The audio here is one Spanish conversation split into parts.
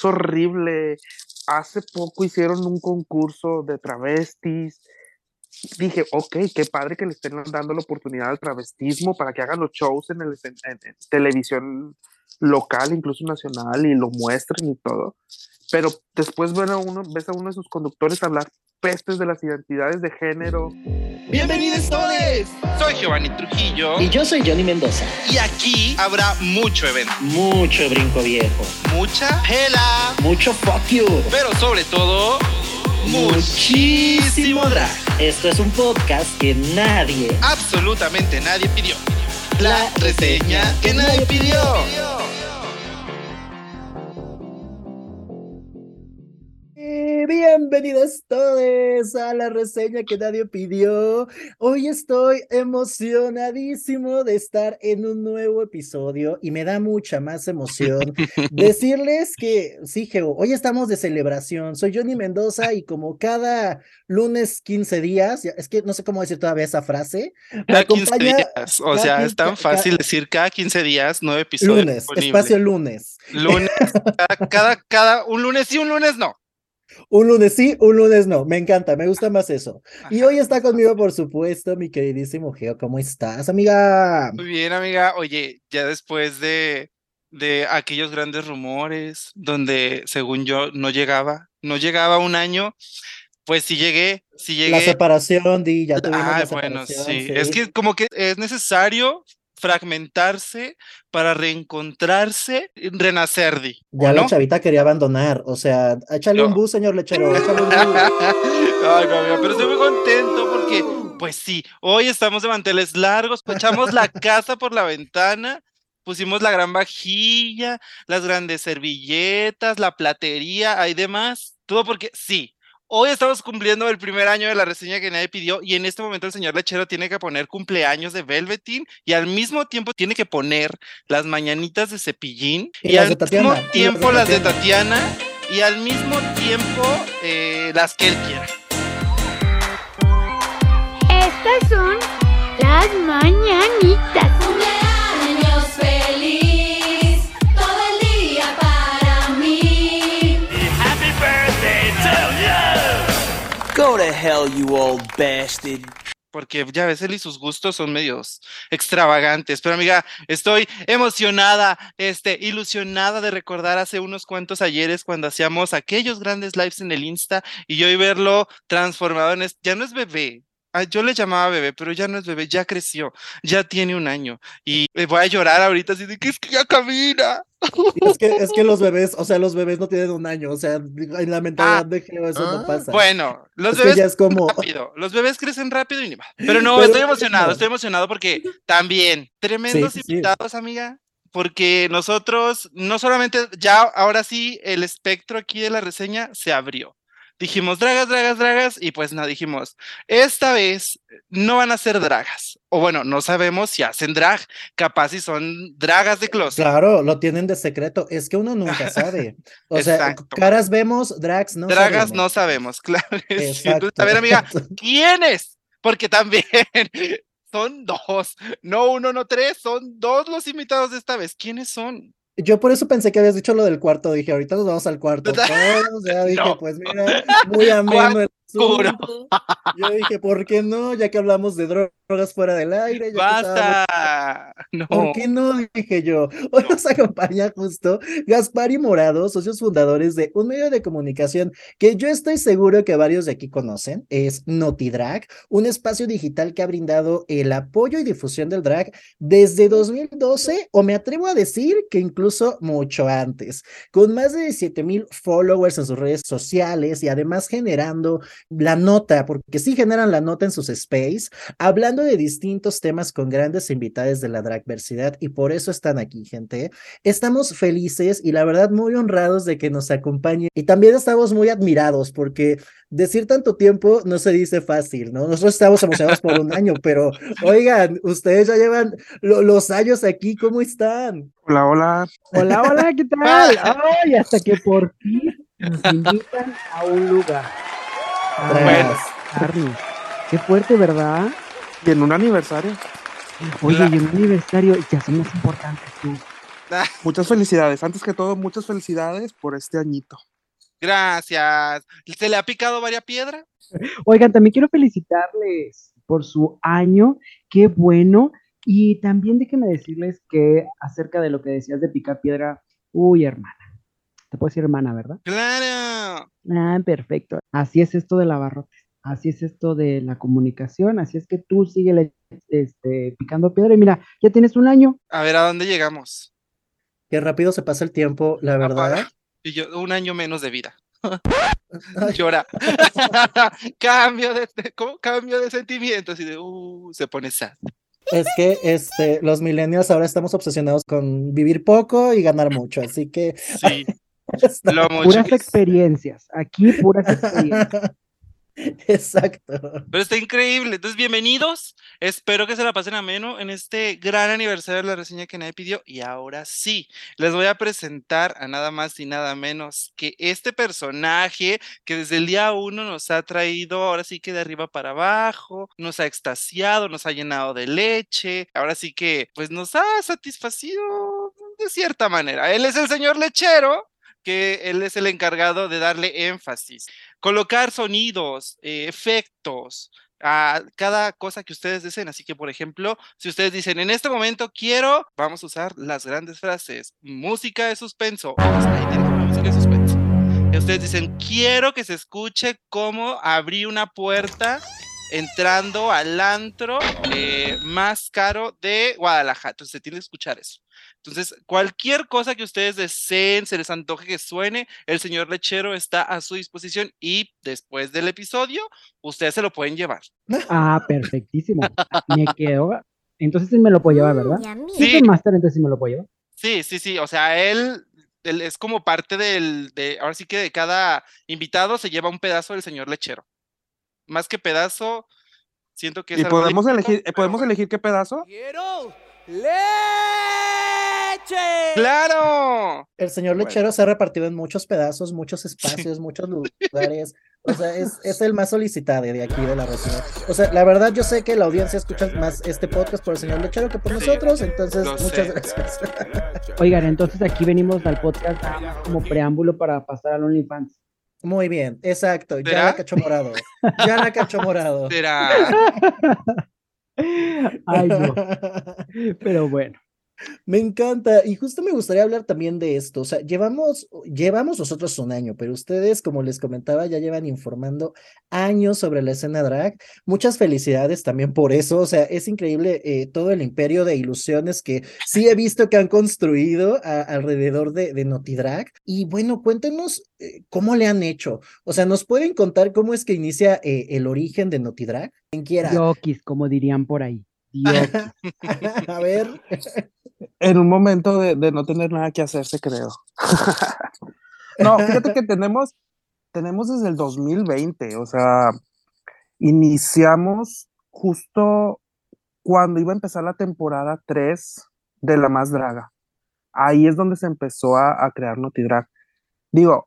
es horrible. Hace poco hicieron un concurso de travestis. Dije, ok, qué padre que le estén dando la oportunidad al travestismo para que hagan los shows en televisión local, incluso nacional, y lo muestren y todo. Pero después ves a uno de sus conductores hablar pestes de las identidades de género. ¡Bienvenidos todos! Soy Giovanni Trujillo. Y yo soy Johnny Mendoza. Y aquí habrá mucho evento. Mucho brinco viejo. Mucha pela. Mucho fuck you. Pero sobre todo, muchísimo drag. Esto es un podcast que nadie, absolutamente nadie pidió. La reseña que nadie pidió. Bienvenidos todos a la reseña que nadie pidió. Hoy estoy emocionadísimo de estar en un nuevo episodio y me da mucha más emoción decirles que, sí, Geo, hoy estamos de celebración. Soy Johnny Mendoza y como cada lunes 15 días, es que no sé cómo decir todavía esa frase. Cada 15 días, o sea, es tan fácil decir cada 15 días, 9 episodios. Lunes, disponibles. Espacio lunes. Lunes, cada un lunes sí, un lunes no. Un lunes sí, un lunes no. Me encanta, me gusta más eso. Ajá. Y hoy está conmigo, por supuesto, mi queridísimo Geo. ¿Cómo estás, amiga? Muy bien, amiga. Oye, ya después de aquellos grandes rumores donde, según yo, no llegaba un año, pues sí llegué. La separación, ya tuvimos la bueno, separación. Sí. Es que como que es necesario fragmentarse para reencontrarse, renacer, Ya ¿no? La chavita quería abandonar, o sea, échale un bus, señor lechero, échale un bus. Ay, no, amiga, pero estoy muy contento porque, pues sí, hoy estamos de manteles largos, echamos la casa por la ventana, pusimos la gran vajilla, las grandes servilletas, la platería, hay demás, todo porque sí. Hoy estamos cumpliendo el primer año de la reseña que nadie pidió y en este momento el señor lechero tiene que poner cumpleaños de Velveteen y al mismo tiempo tiene que poner las mañanitas de Cepillín y al mismo tiempo las de Tatiana y al mismo tiempo las que él quiera. Estas son las mañanitas. Cumpleaños feliz, todo el día para mí. Happy birthday to you. Go to hell, you old bastard. Porque ya ves, él y sus gustos son medios extravagantes. Pero amiga, estoy emocionada, ilusionada de recordar hace unos cuantos ayeres cuando hacíamos aquellos grandes lives en el Insta y yo y verlo transformado en ya no es bebé. Yo le llamaba bebé, pero ya no es bebé, ya creció, ya tiene un año y voy a llorar ahorita así de que es que ya camina. Es que los bebés, o sea, los bebés no tienen un año, o sea, en la mentalidad de Geo eso no pasa. Bueno, los bebés ya es como rápido, los bebés crecen rápido y ni más. Pero no, estoy emocionado porque también tremendos invitados, amiga. Porque nosotros, no solamente, ya ahora sí, el espectro aquí de la reseña se abrió. Dijimos dragas, y pues no, dijimos, esta vez no van a ser dragas. O bueno, no sabemos si hacen drag, capaz si son dragas de closet. Claro, lo tienen de secreto, es que uno nunca sabe. O sea, caras vemos, drags no dragas sabemos. No sabemos, claro. Entonces, a ver, amiga, ¿quiénes? Porque también son dos, no uno, no tres, son dos los invitados de esta vez. ¿Quiénes son? Yo por eso pensé que habías dicho lo del cuarto, dije, ahorita nos vamos al cuarto. Todos, ya dije, no. Pues mira, muy ameno el asunto. Yo dije, ¿por qué no? Ya que hablamos de drogas fuera del aire. Ya ¡basta! No. ¿Por qué no? Dije yo. Hoy nos acompaña justo Gaspar y Morado, socios fundadores de un medio de comunicación que yo estoy seguro que varios de aquí conocen, es NotiDrag, un espacio digital que ha brindado el apoyo y difusión del drag desde 2012, o me atrevo a decir que incluso mucho antes, con más de 17,000 followers en sus redes sociales y además generando la nota, porque sí generan la nota en sus space, hablando de distintos temas con grandes invitados de la dragversidad y por eso están aquí, gente. Estamos felices y la verdad muy honrados de que nos acompañen y también estamos muy admirados porque decir tanto tiempo no se dice fácil, ¿no? Nosotros estamos emocionados por un año, pero oigan, ustedes ya llevan los años aquí, ¿cómo están? Hola, hola. Hola, ¿qué tal? Ay, hasta que por fin nos invitan a un lugar. Bueno. Arnie, qué fuerte, ¿verdad? Y en un aniversario. Oye, y en un aniversario ya son más importantes tú. Muchas felicidades. Antes que todo, muchas felicidades por este añito. Gracias. ¿Se le ha picado varias piedras? Oigan, también quiero felicitarles por su año, qué bueno. Y también déjenme decirles que acerca de lo que decías de picar piedra, uy, hermana, te puedo decir hermana, ¿verdad? Claro. Ah, perfecto. Así es esto del abarrotes, así es esto de la comunicación, así es que tú síguele picando piedra y mira, ya tienes un año. A ver, ¿a dónde llegamos? Qué rápido se pasa el tiempo, la verdad. Y yo, un año menos de vida. Ay, Llora. Cambio de sentimientos y se pone sad. es que los millennials ahora estamos obsesionados con vivir poco y ganar mucho, así que Sí, está- lo mucho Puras que experiencias, aquí puras experiencias. Exacto. Pero está increíble. Entonces, bienvenidos. Espero que se la pasen ameno en este gran aniversario de la reseña que nadie pidió. Y ahora sí, les voy a presentar a nada más y nada menos que este personaje que desde el día uno nos ha traído, ahora sí que de arriba para abajo, nos ha extasiado, nos ha llenado de leche. Ahora sí que, pues, nos ha satisfacido de cierta manera. Él es el señor lechero, que él es el encargado de darle énfasis, colocar sonidos, efectos a cada cosa que ustedes deseen. Así que, por ejemplo, si ustedes dicen, en este momento quiero, vamos a usar las grandes frases, música de suspenso. Ahí tienen una música de suspenso. Y ustedes dicen, quiero que se escuche cómo abrí una puerta entrando al antro más caro de Guadalajara. Entonces se tiene que escuchar eso. Entonces, cualquier cosa que ustedes deseen, se les antoje que suene, el señor lechero está a su disposición y después del episodio, ustedes se lo pueden llevar. Ah, perfectísimo. Me quedo. Entonces sí me lo puedo llevar, ¿verdad? Si es Sí, un máster, entonces sí me lo puedo llevar. sí. O sea, él es como parte ahora sí que de cada invitado se lleva un pedazo del señor lechero. Más que pedazo, siento que es ¿Y algo podemos líquido, elegir, pero podemos bueno. elegir qué pedazo? ¡Quiero leche! ¡Claro! El señor Bueno. lechero se ha repartido en muchos pedazos, muchos espacios, muchos lugares. O sea, es el más solicitado de aquí de la región. O sea, la verdad, yo sé que la audiencia escucha más este podcast por el señor lechero que por Sí, nosotros, entonces lo muchas sé. gracias. Oigan, entonces aquí venimos al podcast nada más como preámbulo para pasar al OnlyFans. Muy bien, exacto. Ya ¿Será? la cachó morado. Ya la cachó morado. Será. Ay, no. Pero bueno. Me encanta, y justo me gustaría hablar también de esto, o sea, llevamos nosotros un año, pero ustedes, como les comentaba, ya llevan informando años sobre la escena drag. Muchas felicidades también por eso, o sea, es increíble todo el imperio de ilusiones que sí he visto que han construido alrededor de Notidrag. Y bueno, cuéntenos cómo le han hecho, o sea, ¿nos pueden contar cómo es que inicia el origen de Notidrag? Quien quiera. Diokis, como dirían por ahí. Diokis. A ver. En un momento de no tener nada que hacerse, creo. No, fíjate que tenemos desde el 2020, o sea, iniciamos justo cuando iba a empezar la temporada 3 de La Más Draga. Ahí es donde se empezó a crear NotiDrag. Digo,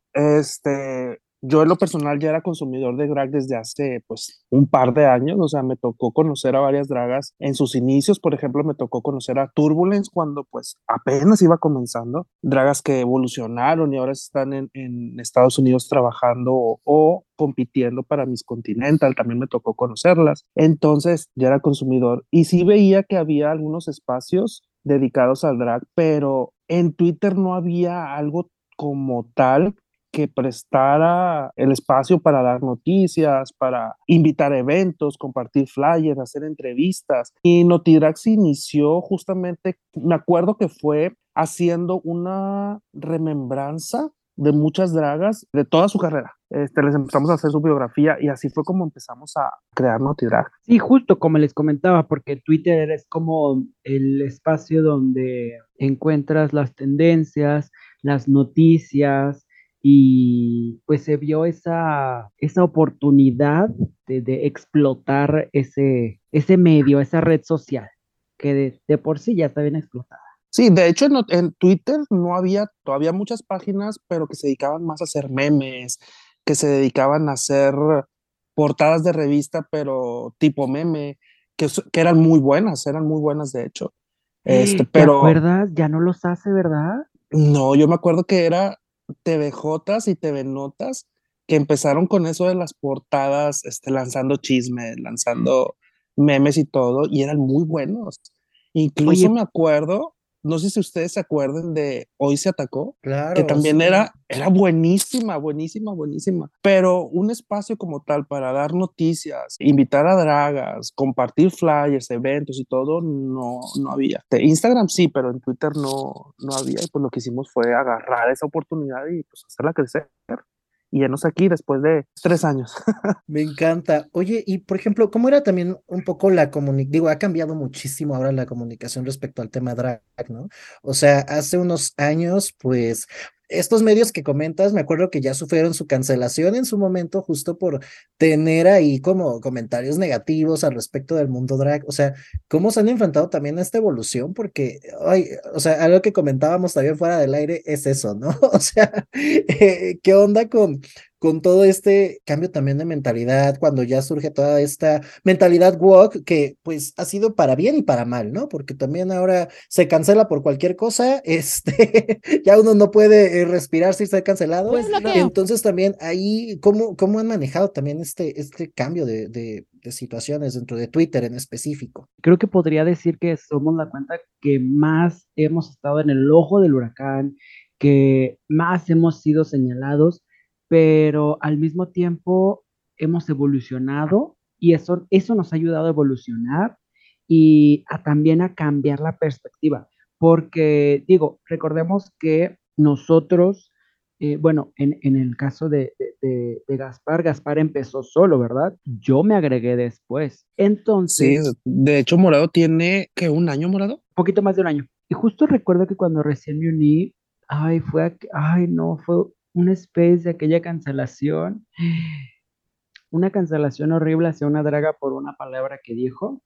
yo en lo personal ya era consumidor de drag desde hace pues un par de años, o sea, me tocó conocer a varias dragas en sus inicios. Por ejemplo, me tocó conocer a Turbulence cuando pues apenas iba comenzando, dragas que evolucionaron y ahora están en Estados Unidos trabajando o compitiendo para Miss Continental, también me tocó conocerlas. Entonces ya era consumidor y sí veía que había algunos espacios dedicados al drag, pero en Twitter no había algo como tal que prestara el espacio para dar noticias, para invitar a eventos, compartir flyers, hacer entrevistas. Y Notidrag se inició justamente, me acuerdo que fue haciendo una remembranza de muchas dragas de toda su carrera. Les empezamos a hacer su biografía y así fue como empezamos a crear Notidrag. Sí, justo como les comentaba, porque Twitter es como el espacio donde encuentras las tendencias, las noticias y pues se vio esa oportunidad de explotar ese medio, esa red social, que de por sí ya está bien explotada. Sí, de hecho en Twitter no había todavía muchas páginas, pero que se dedicaban más a hacer memes, que se dedicaban a hacer portadas de revista, pero tipo meme, que eran muy buenas de hecho. ¿Te Pero acuerdas? Ya no los hace, ¿verdad? no, yo me acuerdo que era TVJs y TV Notas que empezaron con eso de las portadas, lanzando chisme, lanzando memes y todo, y eran muy buenos. Incluso Oye, me acuerdo, no sé si ustedes se acuerdan de Hoy se atacó, que Claro, también sí. era buenísima, buenísima, buenísima. Pero un espacio como tal para dar noticias, invitar a dragas, compartir flyers, eventos y todo, no había. De Instagram sí, pero en Twitter no había. Y pues lo que hicimos fue agarrar esa oportunidad y pues hacerla crecer. Y enos aquí después de 3 años. Me encanta. Oye, y por ejemplo, ¿cómo era también un poco la comunicación? Digo, ha cambiado muchísimo ahora la comunicación respecto al tema drag, ¿no? O sea, hace unos años, pues, estos medios que comentas, me acuerdo que ya sufrieron su cancelación en su momento, justo por tener ahí como comentarios negativos al respecto del mundo drag. O sea, ¿cómo se han enfrentado también a esta evolución? Porque, ay, o sea, algo que comentábamos también fuera del aire es eso, ¿no? O sea, ¿qué onda con todo este cambio también de mentalidad, cuando ya surge toda esta mentalidad woke que pues ha sido para bien y para mal, ¿no? Porque también ahora se cancela por cualquier cosa, ya uno no puede respirar sin ser cancelado. Pues no. Entonces también ahí, ¿cómo han manejado también este cambio de situaciones dentro de Twitter en específico? creo que podría decir que somos la cuenta que más hemos estado en el ojo del huracán, que más hemos sido señalados, pero al mismo tiempo hemos evolucionado y eso nos ha ayudado a evolucionar y también a cambiar la perspectiva. Porque, digo, recordemos que nosotros, bueno, en el caso de Gaspar, Gaspar empezó solo, ¿verdad? Yo me agregué después. Sí, Entonces, de hecho, Morado tiene, ¿qué? ¿1 año, Morado? poquito más de un año. Y justo recuerdo que cuando recién me uní, ay, no, fue una especie de aquella cancelación, una cancelación horrible hacia una draga por una palabra que dijo.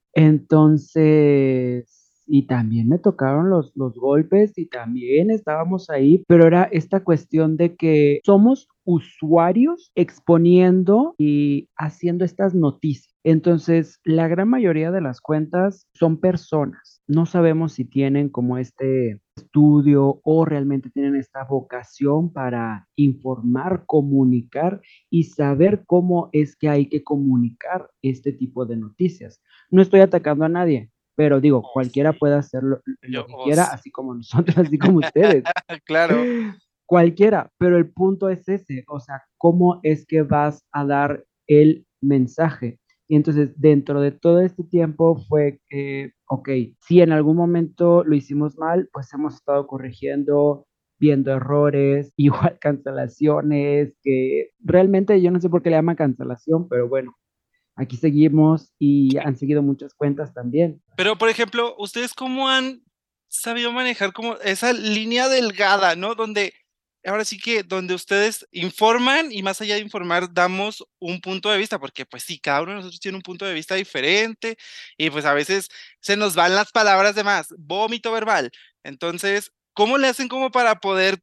Entonces, y también me tocaron los golpes y también estábamos ahí, pero era esta cuestión de que somos usuarios exponiendo y haciendo estas noticias. Entonces, la gran mayoría de las cuentas son personas. No sabemos si tienen como este estudio o realmente tienen esta vocación para informar, comunicar y saber cómo es que hay que comunicar este tipo de noticias. No estoy atacando a nadie, pero digo, cualquiera puede hacer lo que quiera, Sí. así como nosotros, así como ustedes. Claro. Cualquiera, pero el punto es ese, o sea, cómo es que vas a dar el mensaje. Y entonces, dentro de todo este tiempo fue que, ok, si en algún momento lo hicimos mal, pues hemos estado corrigiendo, viendo errores, igual cancelaciones, que realmente yo no sé por qué le llaman cancelación, pero bueno, aquí seguimos y han seguido muchas cuentas también. Pero, por ejemplo, ¿ustedes cómo han sabido manejar como esa línea delgada, ¿no? Donde ahora sí que donde ustedes informan y más allá de informar damos un punto de vista, porque pues sí, cada uno de nosotros tiene un punto de vista diferente y pues a veces se nos van las palabras de más, vómito verbal. Entonces, ¿cómo le hacen como para poder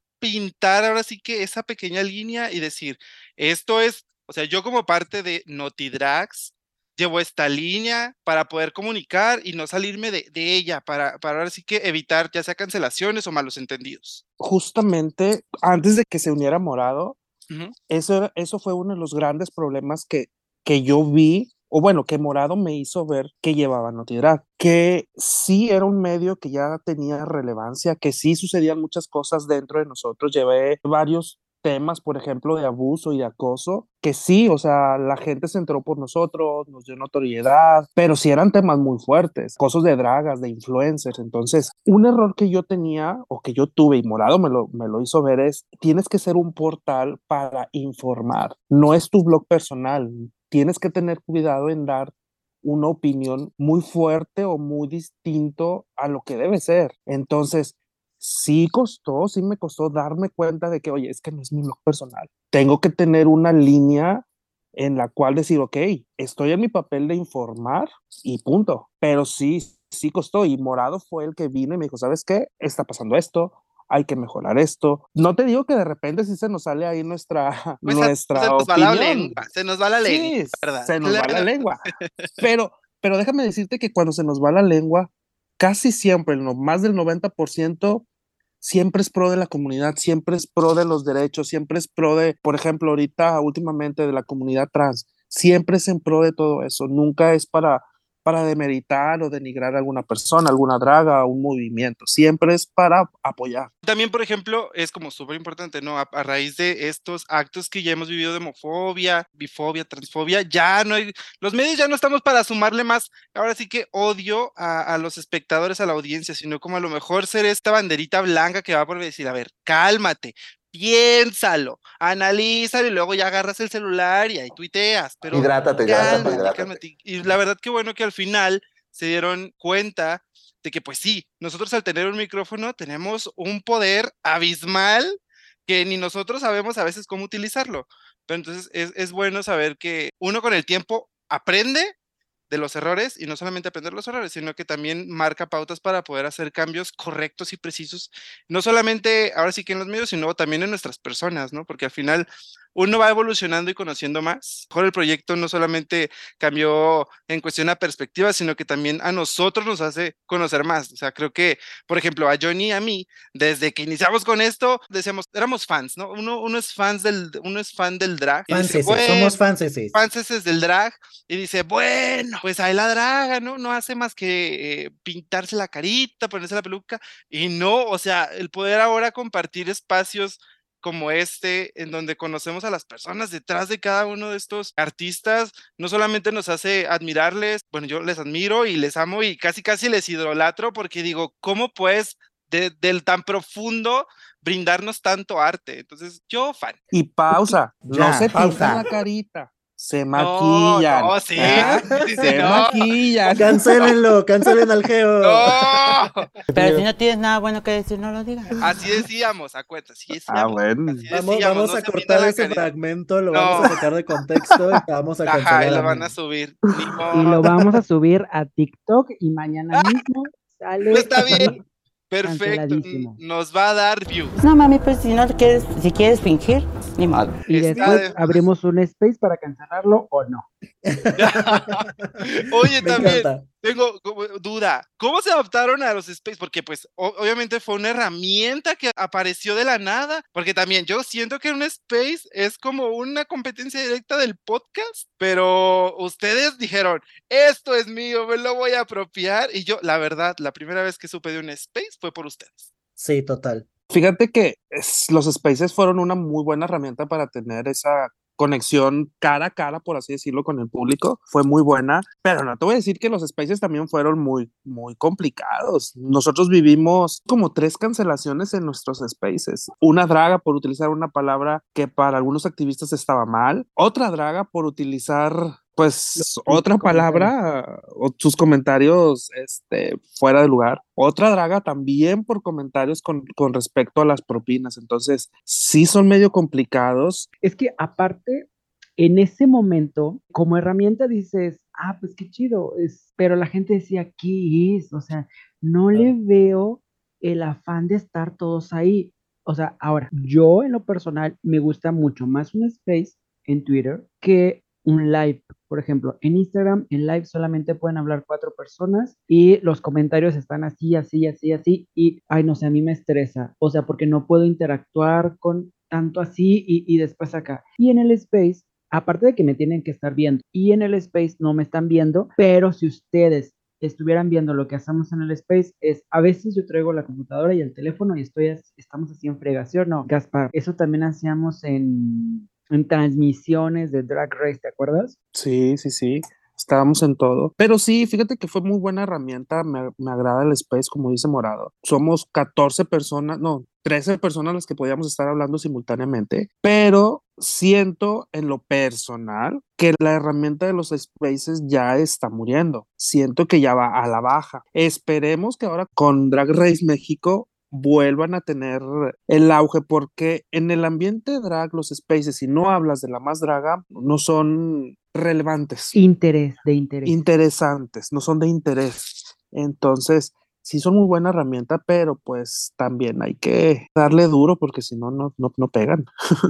pintar ahora sí que esa pequeña línea y decir, esto es, o sea, yo como parte de Notidrags llevo esta línea para poder comunicar y no salirme de ella, para ahora sí que evitar ya sea cancelaciones o malos entendidos? Justamente antes de que se uniera Morado, Ujú. eso fue uno de los grandes problemas que yo vi, o bueno, que Morado me hizo ver que llevaba Notidrag, que sí era un medio que ya tenía relevancia, que sí sucedían muchas cosas dentro de nosotros. Llevé varios temas, por ejemplo, de abuso y de acoso, que sí, o sea, la gente se enteró por nosotros, nos dio notoriedad, pero sí eran temas muy fuertes, cosas de dragas, de influencers. Entonces, un error que yo tenía o que yo tuve y Morado me lo hizo ver es, tienes que ser un portal para informar, no es tu blog personal, tienes que tener cuidado en dar una opinión muy fuerte o muy distinto a lo que debe ser. Entonces, sí me costó darme cuenta de que, oye, es que no es mi blog personal. Tengo que tener una línea en la cual decir, ok, estoy en mi papel de informar y punto. Pero sí costó. Y Morado fue el que vino y me dijo, ¿sabes qué? Está pasando esto, hay que mejorar esto. No te digo que de repente sí se nos sale ahí nuestra, Pues se nuestra nos va la opinión. lengua, se nos va la lengua, Sí, ¿verdad? se nos va la Claro. lengua. Pero déjame decirte que cuando se nos va la lengua, casi siempre, más del 90%, siempre es pro de la comunidad, siempre es pro de los derechos, siempre es pro de, por ejemplo, ahorita últimamente de la comunidad trans, siempre es en pro de todo eso, nunca es para demeritar o denigrar a alguna persona, alguna draga, un movimiento, siempre es para apoyar. También, por ejemplo, es como súper importante, ¿no? A raíz de estos actos que ya hemos vivido de homofobia, bifobia, transfobia, ya no hay, los medios ya no estamos para sumarle más, ahora sí que odio a los espectadores, a la audiencia, sino como a lo mejor ser esta banderita blanca que va por decir, a ver, cálmate, piénsalo, analízalo y luego ya agarras el celular y ahí tuiteas, pero Hidrátate. cálmate. Y la verdad que bueno que al final se dieron cuenta de que pues sí, nosotros al tener un micrófono tenemos un poder abismal que ni nosotros sabemos a veces cómo utilizarlo. Pero entonces es bueno saber que uno con el tiempo aprende de los errores y no solamente aprender los errores, sino que también marca pautas para poder hacer cambios correctos y precisos, no solamente ahora sí que en los medios, sino también en nuestras personas, ¿no? Porque al final uno va evolucionando y conociendo más. Mejor el proyecto no solamente cambió en cuestión a perspectiva, sino que también a nosotros nos hace conocer más. O sea, creo que, por ejemplo, a Johnny y a mí, desde que iniciamos con esto, decíamos, éramos fans, ¿no? Uno es fan del drag. Y dice, Fanceses, bueno, somos fanceses. fanceses del drag, y dice, bueno, pues ahí la draga, ¿no? No hace más que pintarse la carita, ponerse la peluca, y no, o sea, el poder ahora compartir espacios como este, en donde conocemos a las personas detrás de cada uno de estos artistas, no solamente nos hace admirarles, bueno, yo les admiro y les amo y casi casi les idolatro porque digo, ¿cómo puedes del tan profundo brindarnos tanto arte? Entonces, yo fan. Y pausa, Ya, no se pausa. pintan la carita, se maquillan. No, sí, ¿ah? sí, Se no. maquillan. Cancélenlo, cancelen al Geo. ¡No! Pero si no tienes nada bueno que decir, no lo digas. Así decíamos, acuérdate, así decíamos. Ah, bueno. Así Vamos, decíamos, vamos no a se pinta cortar la ese carita. fragmento, lo No. vamos a sacar de contexto y te vamos a cancelar. Ajá, y lo van amigo. a subir. Ni Y lo modo. vamos a subir a TikTok y mañana mismo sale Pues está bien. Perfecto. canceladísimo. Nos va a dar views. No mami, pues si no quieres, si quieres fingir, ni modo. Y Está después de- abrimos un space para cancelarlo o no. Oye, Me también encanta. tengo duda. ¿Cómo se adaptaron a los space? Porque pues obviamente fue una herramienta que apareció de la nada. Porque también yo siento que un space es como una competencia directa del podcast. Pero ustedes dijeron, esto es mío, me lo voy a apropiar. Y yo, la verdad, la primera vez que supe de un space fue por ustedes. Sí, total. Fíjate que los spaces fueron una muy buena herramienta para tener esa conexión cara a cara, por así decirlo, con el público. Fue muy buena, pero no te voy a decir que los spaces también fueron muy, muy complicados. Nosotros vivimos como 3 cancelaciones en nuestros spaces. Una draga por utilizar una palabra que para algunos activistas estaba mal. Otra draga por utilizar pues otra palabra o sus comentarios fuera de lugar. Otra draga también por comentarios con respecto a las propinas. Entonces, sí son medio complicados. Es que aparte, en ese momento, como herramienta dices, pues qué chido, pero la gente decía, ¿qué es? O sea, no le veo el afán de estar todos ahí. O sea, ahora, yo en lo personal me gusta mucho más un space en Twitter que un live. Por ejemplo, en Instagram, en live solamente pueden hablar 4 personas y los comentarios están así, así, así, así. Y, ay, no sé, a mí me estresa. O sea, porque no puedo interactuar con tanto así y después acá. Y en el space, aparte de que me tienen que estar viendo, y en el space no me están viendo, pero si ustedes estuvieran viendo lo que hacemos en el space, a veces yo traigo la computadora y el teléfono y estamos así en fregación, ¿no? Gaspar, eso también hacíamos en transmisiones de Drag Race, ¿te acuerdas? Sí. Estábamos en todo. Pero sí, fíjate que fue muy buena herramienta. Me agrada el space, como dice Morado. Somos 14 personas, no, 13 personas las que podíamos estar hablando simultáneamente. Pero siento en lo personal que la herramienta de los spaces ya está muriendo. Siento que ya va a la baja. Esperemos que ahora con Drag Race México vuelvan a tener el auge, porque en el ambiente drag los spaces, si no hablas de la más draga, no son relevantes, interesantes, no son de interés. Entonces sí son muy buena herramienta, pero pues también hay que darle duro porque si no, no pegan.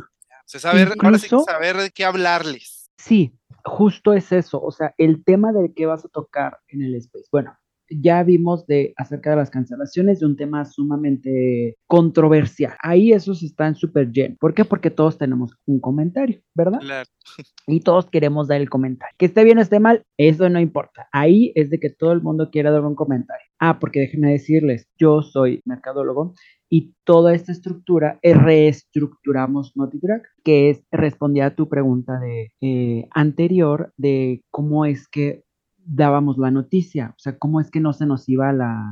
Ahora sí que saber de qué hablarles. Sí, justo es eso, o sea, el tema del que vas a tocar en el space. Bueno, ya vimos acerca de las cancelaciones de un tema sumamente controversial. Ahí esos están súper llenos. ¿Por qué? Porque todos tenemos un comentario, ¿verdad? Claro. Y todos queremos dar el comentario. Que esté bien o esté mal, eso no importa. Ahí es de que todo el mundo quiera dar un comentario. Porque déjenme decirles, yo soy mercadólogo y toda esta estructura reestructuramos NotiDrag, que respondía a tu pregunta anterior de cómo es que dábamos la noticia, o sea, cómo es que no se nos iba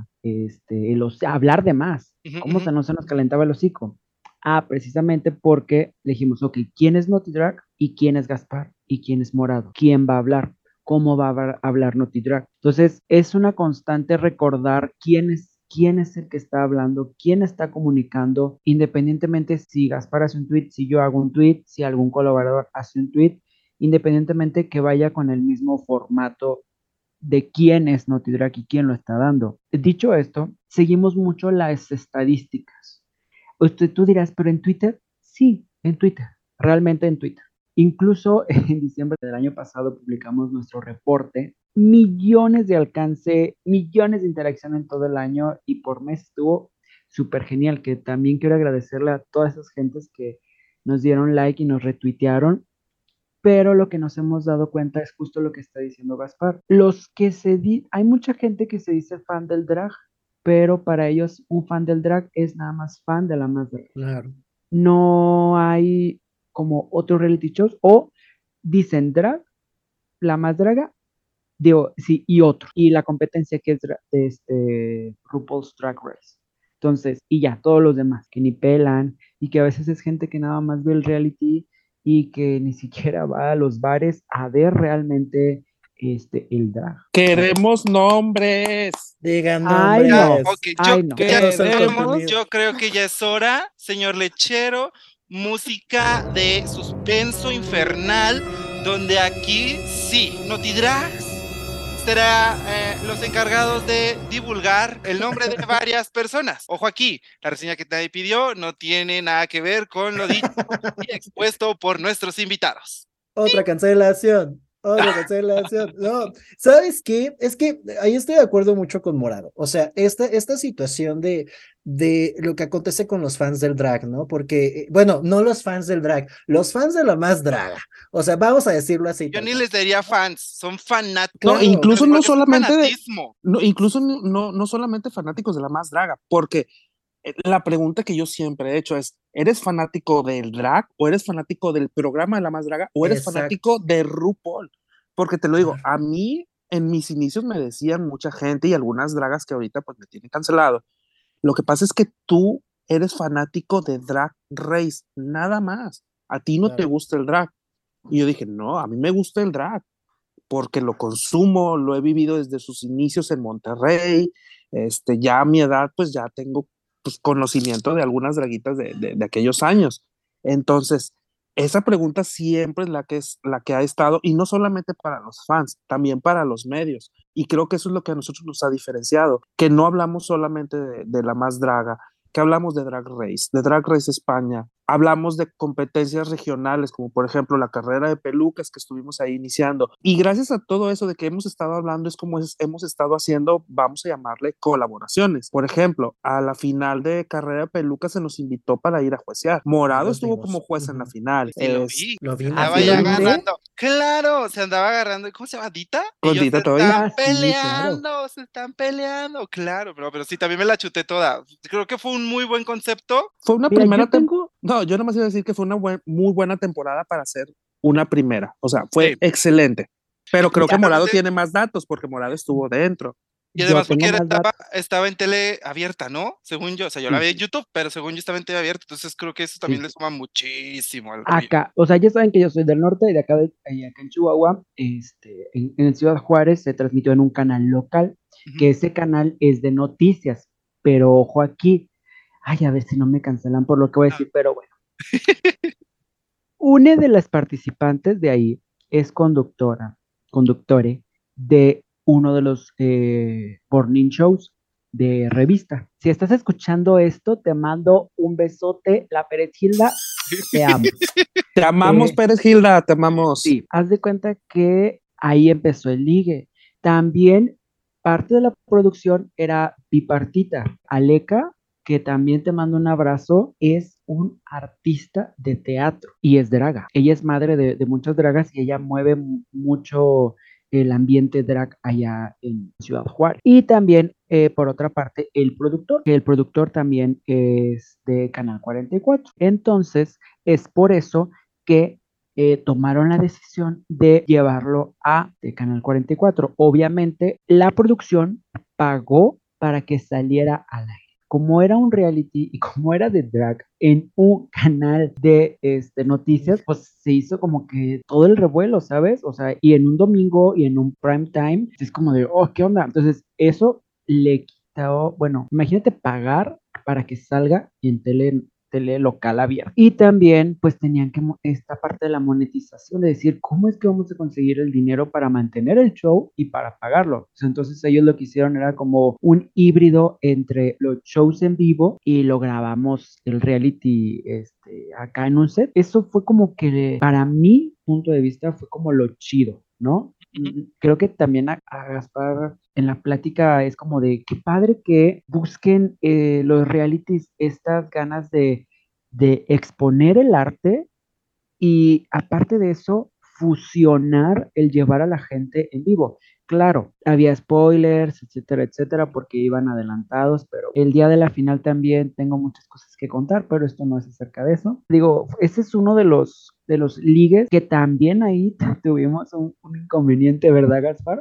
hablar de más, cómo no se nos calentaba el hocico. Precisamente porque le dijimos, ok, ¿quién es NotiDrag y quién es Gaspar y quién es Morado? ¿Quién va a hablar? ¿Cómo va a hablar NotiDrag? Entonces, es una constante recordar quién es el que está hablando, quién está comunicando, independientemente si Gaspar hace un tweet, si yo hago un tweet, si algún colaborador hace un tweet, independientemente que vaya con el mismo formato de quién es NotiDrag y quién lo está dando. Dicho esto, seguimos mucho las estadísticas. Tú dirás, ¿pero en Twitter? Sí, en Twitter, realmente en Twitter. Incluso en diciembre del año pasado publicamos nuestro reporte, millones de alcance, millones de interacción en todo el año y por mes estuvo súper genial, que también quiero agradecerle a todas esas gentes que nos dieron like y nos retuitearon, pero lo que nos hemos dado cuenta es justo lo que está diciendo Gaspar. Hay mucha gente que se dice fan del drag, pero para ellos un fan del drag es nada más fan de la más draga. Claro. No hay como otros reality shows, o dicen drag, la más draga, sí, y otro. Y la competencia que es RuPaul's Drag Race. Entonces, y ya, todos los demás, que ni pelan, y que a veces es gente que nada más ve el reality y que ni siquiera va a los bares a ver realmente el drag. Queremos nombres. Digan Ay, nombres. no. Ok, Ay, no. yo creo que ya es hora, señor lechero, música de suspenso infernal, donde aquí sí, NotiDrags será los encargados de divulgar el nombre de varias personas. Ojo aquí, la reseña que nadie pidió no tiene nada que ver con lo dicho y expuesto por nuestros invitados. Otra cancelación. Otra cancelación. No, ¿sabes qué? Es que ahí estoy de acuerdo mucho con Morado. O sea, esta situación de lo que acontece con los fans del drag, ¿no? Porque, bueno, no los fans del drag, los fans de la más draga. O sea, vamos a decirlo así. Yo ni les diría fans, son fanáticos. No, incluso no solamente fanatismo. incluso no solamente fanáticos de la más draga, porque la pregunta que yo siempre he hecho es, ¿eres fanático del drag o eres fanático del programa de la más draga o eres fanático de RuPaul? Porque te lo digo, a mí en mis inicios me decían mucha gente y algunas dragas que ahorita pues me tienen cancelado. Lo que pasa es que tú eres fanático de Drag Race, nada más. A ti no te gusta el drag. Y yo dije, no, a mí me gusta el drag porque lo consumo, lo he vivido desde sus inicios en Monterrey. Ya a mi edad pues ya tengo pues, conocimiento de algunas draguitas de aquellos años. Entonces, esa pregunta siempre es la que ha estado, y no solamente para los fans, también para los medios. Y creo que eso es lo que a nosotros nos ha diferenciado, que no hablamos solamente de la más draga, que hablamos de Drag Race España, hablamos de competencias regionales, como por ejemplo la carrera de pelucas que estuvimos ahí iniciando. Y gracias a todo eso de que hemos estado hablando, es como hemos estado haciendo, vamos a llamarle colaboraciones. Por ejemplo, a la final de carrera de pelucas se nos invitó para ir a juecear. Morado estuvo como juez en la final. Sí, lo vi. Andaba ya agarrando. Claro, se andaba agarrando. ¿Cómo se llama? ¿Dita? Con Dita todavía. Se están peleando. Claro, pero sí, también me la chuté toda. Creo que fue un muy buen concepto. Fue una primera temporada. No, yo nomás iba a decir que fue una muy buena temporada para hacer una primera. O sea, fue excelente. Pero creo que Morado tiene más datos porque Morado estuvo dentro. Y además porque estaba en tele abierta, ¿no? Según yo, o sea, yo la vi en YouTube, pero según yo estaba en tele abierta, entonces creo que eso también le suma muchísimo al acá, o sea, ya saben que yo soy del norte y de acá, en Chihuahua, en Ciudad Juárez se transmitió en un canal local, que ese canal es de noticias, pero ojo aquí, a ver si no me cancelan por lo que voy a decir, pero bueno. Una de las participantes de ahí es conductore de uno de los morning shows de revista. Si estás escuchando esto, te mando un besote, la Pérez Hilda, te amo. Te amamos, Pérez Hilda, te amamos. Sí, haz de cuenta que ahí empezó el ligue. También parte de la producción era bipartita. Aleka, que también te mando un abrazo, es un artista de teatro y es draga. Ella es madre de muchas dragas y ella mueve mucho el ambiente drag allá en Ciudad Juárez. Y también, por otra parte, el productor, que el productor también es de Canal 44. Entonces, es por eso que tomaron la decisión de llevarlo a de Canal 44. Obviamente, la producción pagó para que saliera al aire. Como era un reality y como era de drag en un canal de noticias, pues se hizo como que todo el revuelo, ¿sabes? O sea, y en un domingo y en un prime time, es como de, oh, ¿qué onda? Entonces, eso le quitó, bueno, imagínate pagar para que salga en tele local abierta. Y también, pues tenían que esta parte de la monetización, de decir, ¿cómo es que vamos a conseguir el dinero para mantener el show y para pagarlo? Pues, entonces ellos lo que hicieron era como un híbrido entre los shows en vivo y lo grabamos el reality acá en un set. Eso fue como que, para mi punto de vista, fue como lo chido, ¿no? Creo que también a Gaspar en la plática es como de qué padre que busquen los realities estas ganas de exponer el arte y aparte de eso, fusionar el llevar a la gente en vivo. Claro, había spoilers, etcétera, etcétera, porque iban adelantados, pero el día de la final también tengo muchas cosas que contar, pero esto no es acerca de eso. Digo, ese es uno de los ligues que también ahí tuvimos un inconveniente, ¿verdad, Gaspar?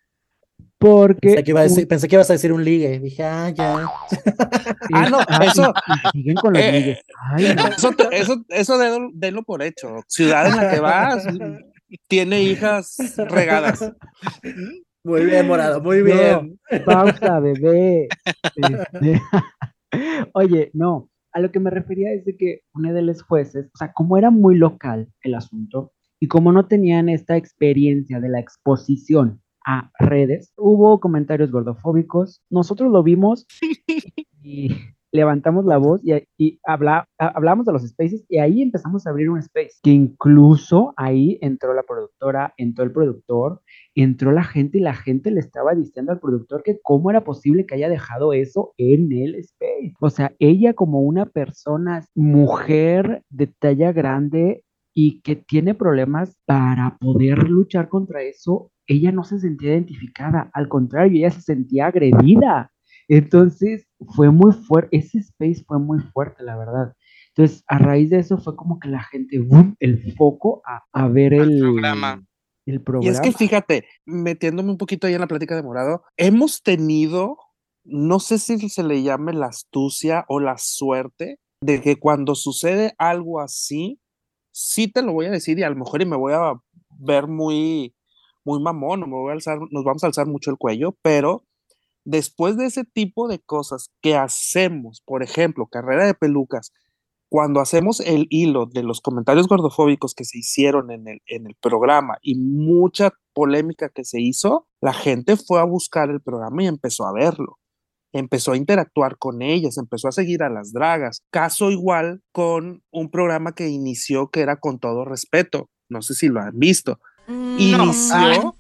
Porque Pensé que ibas a decir un ligue. Dije, ya. No, eso, y siguen con los ligues. Ay, no. eso denlo por hecho. Ciudad en la que vas tiene hijas regadas. Muy bien, Morado, muy No, bien. pausa, bebé. Este, Oye, no, a lo que me refería es de que uno de los jueces, o sea, como era muy local el asunto y como no tenían esta experiencia de la exposición a redes, hubo comentarios gordofóbicos, nosotros lo vimos y levantamos la voz y hablamos de los spaces y ahí empezamos a abrir un space, que incluso ahí entró la productora, entró el productor, entró la gente y la gente le estaba diciendo al productor que cómo era posible que haya dejado eso en el space. O sea, ella como una persona, mujer de talla grande y que tiene problemas para poder luchar contra eso, ella no se sentía identificada, al contrario, ella se sentía agredida. Entonces fue muy fuerte, ese space fue muy fuerte, la verdad. Entonces, a raíz de eso fue como que la gente, ¡boom!, el foco a ver programa. el Y programa. es que fíjate, metiéndome un poquito ahí en la plática de Morado, hemos tenido, no sé si se le llame la astucia o la suerte, de que cuando sucede algo así, sí te lo voy a decir y a lo mejor y me voy a ver muy, muy mamón, o me voy a alzar, nos vamos a alzar mucho el cuello, pero después de ese tipo de cosas que hacemos, por ejemplo, carrera de pelucas, cuando hacemos el hilo de los comentarios gordofóbicos que se hicieron en el programa y mucha polémica que se hizo, la gente fue a buscar el programa y empezó a verlo. Empezó a interactuar con ellas, empezó a seguir a las dragas. Caso igual con un programa que inició que era Con Todo Respeto. No sé si lo han visto. Inició.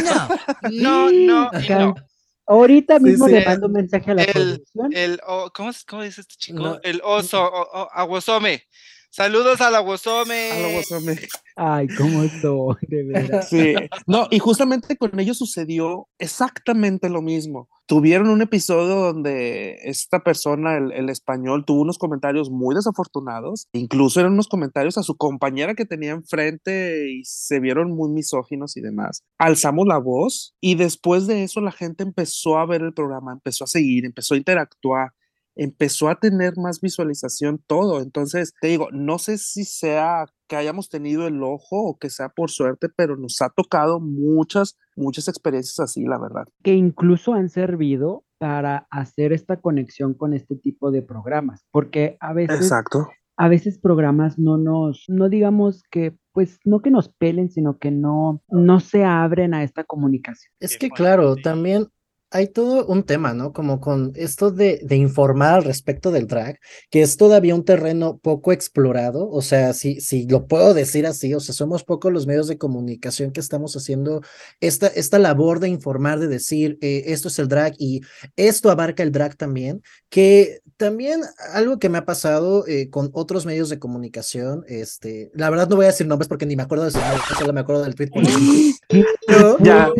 No. Ahorita Sí, mismo sí. le mando un mensaje a la producción. ¿Cómo dice este chico? No. El oso, Aguasome. Saludos al Aguasome. A lo Guasame. Ay, cómo estoy, de veras. Sí, no, y justamente con ellos sucedió exactamente lo mismo. Tuvieron un episodio donde esta persona, el español, tuvo unos comentarios muy desafortunados, incluso eran unos comentarios a su compañera que tenía enfrente y se vieron muy misóginos y demás. Alzamos la voz y después de eso la gente empezó a ver el programa, empezó a seguir, empezó a interactuar, empezó a tener más visualización todo. Entonces, te digo, no sé si sea que hayamos tenido el ojo o que sea por suerte, pero nos ha tocado muchas experiencias así, la verdad. Que incluso han servido para hacer esta conexión con este tipo de programas, porque Exacto. a veces programas no digamos que, pues no que nos pelen, sino que no se abren a esta comunicación. Es que claro, también hay todo un tema, ¿no? Como con esto de informar al respecto del drag, que es todavía un terreno poco explorado, o sea, si lo puedo decir así, o sea, somos pocos los medios de comunicación que estamos haciendo esta labor de informar, de decir, esto es el drag y esto abarca el drag también, que también algo que me ha pasado con otros medios de comunicación, la verdad no voy a decir nombres porque ni me acuerdo de su nombre, solo me acuerdo del tweet político, pero, Ya.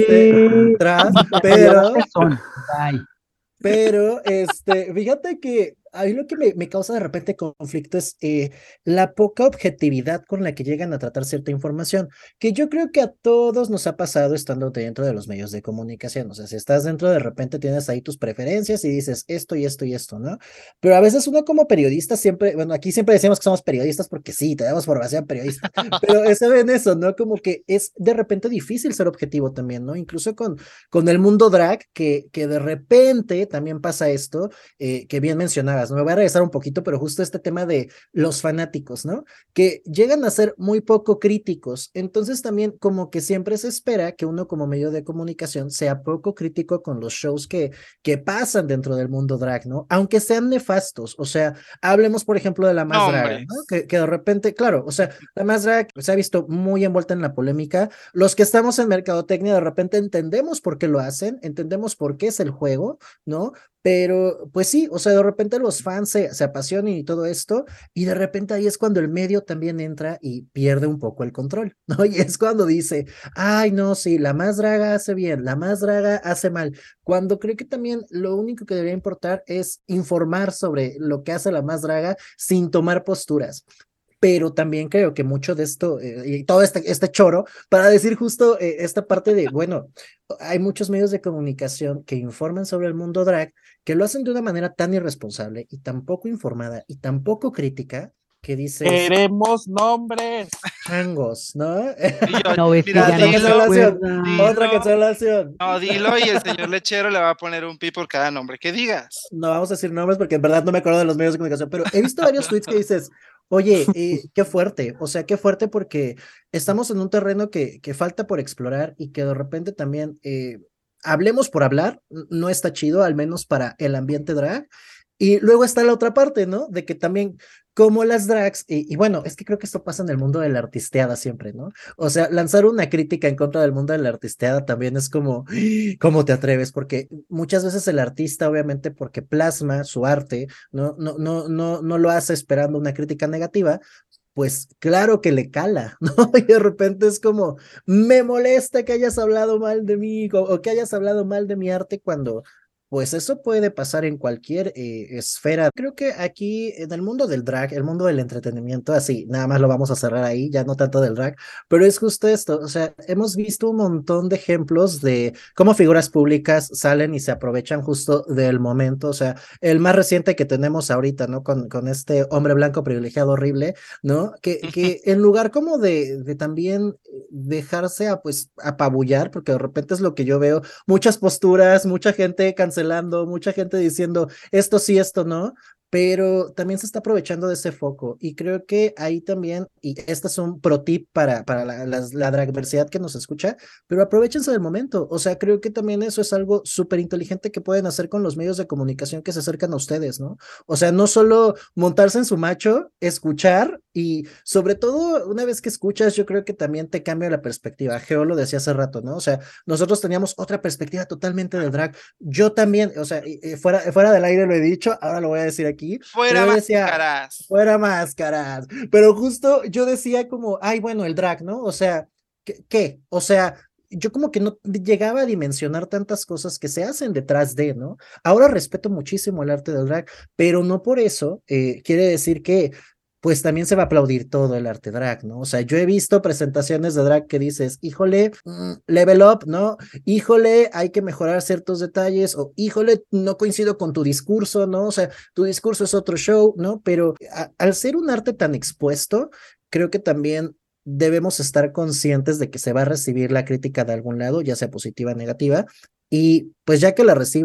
tras, Salió la pero, razón. Bye. pero, fíjate que a mí lo que me causa de repente conflicto es la poca objetividad con la que llegan a tratar cierta información, que yo creo que a todos nos ha pasado estando dentro de los medios de comunicación. O sea, si estás dentro, de repente tienes ahí tus preferencias y dices esto y esto y esto, ¿no? Pero a veces uno como periodista siempre, bueno, aquí siempre decimos que somos periodistas porque sí, tenemos formación periodista, pero saben eso, ¿no? Como que es de repente difícil ser objetivo también, ¿no? Incluso con el mundo drag, que de repente también pasa esto, que bien mencionabas, ¿no? Me voy a regresar un poquito, pero justo este tema de los fanáticos, ¿no? Que llegan a ser muy poco críticos. Entonces también como que siempre se espera que uno como medio de comunicación sea poco crítico con los shows que pasan dentro del mundo drag, ¿no? Aunque sean nefastos. O sea, hablemos, por ejemplo, de la más draga, Nombres. ¿no? Que de repente, claro, o sea, la más drag se ha visto muy envuelta en la polémica. Los que estamos en mercadotecnia de repente entendemos por qué lo hacen, entendemos por qué es el juego, ¿no? Pero, pues sí, o sea, de repente los fans se apasionan y todo esto, y de repente ahí es cuando el medio también entra y pierde un poco el control, ¿no? Y es cuando dice, ay, no, sí, la más draga hace bien, la más draga hace mal, cuando creo que también lo único que debería importar es informar sobre lo que hace la más draga sin tomar posturas. Pero también creo que mucho de esto, y todo este choro, para decir justo esta parte de, bueno, hay muchos medios de comunicación que informan sobre el mundo drag, que lo hacen de una manera tan irresponsable y tan poco informada y tan poco crítica, que dices, Queremos nombres. changos, ¿no? Y yo, No, es que mira, ya no se dilo, cancelación, acuerda. otra cancelación. no, dilo y el señor lechero le va a poner un pi por cada nombre que digas. No vamos a decir nombres porque en verdad no me acuerdo de los medios de comunicación, pero he visto varios tweets que dices, oye, qué fuerte, o sea, qué fuerte porque estamos en un terreno que falta por explorar y que de repente también hablemos por hablar, no está chido, al menos para el ambiente drag. Y luego está la otra parte, ¿no? De que también, como las drags, y bueno, es que creo que esto pasa en el mundo de la artisteada siempre, ¿no? O sea, lanzar una crítica en contra del mundo de la artisteada también es como, ¿cómo te atreves? Porque muchas veces el artista, obviamente, porque plasma su arte, no lo hace esperando una crítica negativa, pues claro que le cala, ¿no? Y de repente es como, me molesta que hayas hablado mal de mí o que hayas hablado mal de mi arte cuando, pues eso puede pasar en cualquier esfera. Creo que aquí en el mundo del drag, el mundo del entretenimiento, así, nada más lo vamos a cerrar ahí, ya no tanto del drag, pero es justo esto, o sea, hemos visto un montón de ejemplos de cómo figuras públicas salen y se aprovechan justo del momento, o sea, el más reciente que tenemos ahorita, ¿no? Con este hombre blanco privilegiado horrible, ¿no? Que en lugar como de también dejarse pues apabullar, porque de repente es lo que yo veo, muchas posturas, mucha gente cancelando, mucha gente diciendo esto sí, esto no, pero también se está aprovechando de ese foco y creo que ahí también, y este es un pro tip para la dragversidad que nos escucha, pero aprovechense del momento, o sea, creo que también eso es algo súper inteligente que pueden hacer con los medios de comunicación que se acercan a ustedes, ¿no? O sea, no solo montarse en su macho, escuchar y sobre todo una vez que escuchas, yo creo que también te cambia la perspectiva. Geo lo decía hace rato, ¿no? O sea, nosotros teníamos otra perspectiva totalmente del drag. Yo también, o sea, fuera del aire lo he dicho, ahora lo voy a decir aquí. Fuera Pero yo decía, máscaras. fuera máscaras. Pero justo yo decía como, ay, bueno, el drag, ¿no? O sea, ¿qué? O sea, yo como que no llegaba a dimensionar tantas cosas que se hacen detrás de, ¿no? Ahora respeto muchísimo el arte del drag, pero no por eso quiere decir que pues también se va a aplaudir todo el arte drag, ¿no? O sea, yo he visto presentaciones de drag que dices, híjole, level up, ¿no? Híjole, hay que mejorar ciertos detalles, o híjole, no coincido con tu discurso, ¿no? O sea, tu discurso es otro show, ¿no? Pero al ser un arte tan expuesto, creo que también debemos estar conscientes de que se va a recibir la crítica de algún lado, ya sea positiva o negativa, y pues ya que la recibes,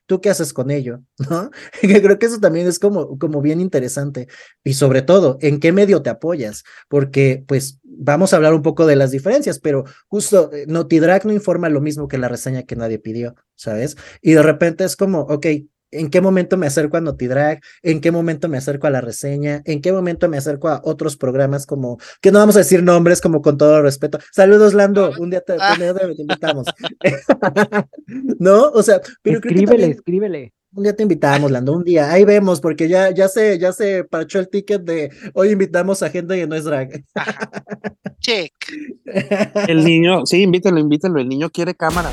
¿tú qué haces con ello? ¿No? Que creo que eso también es como bien interesante. Y sobre todo, ¿en qué medio te apoyas? Porque, pues, vamos a hablar un poco de las diferencias, pero justo NotiDrag no informa lo mismo que la reseña que nadie pidió, ¿sabes? Y de repente es como, ok, ¿en qué momento me acerco a NotiDrag? ¿En qué momento me acerco a la reseña? ¿En qué momento me acerco a otros programas como, que no vamos a decir nombres, como con todo respeto? Saludos, Lando, un día te invitamos. ¿No? O sea, pero creo que también Escríbele. un día te invitamos, Lando, un día, ahí vemos, porque ya se parchó el ticket de hoy invitamos a gente que no es drag. Check. El niño, sí, invítelo, el niño quiere cámara.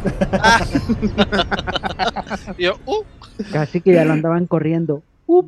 Y yo, Casi que ya lo andaban corriendo.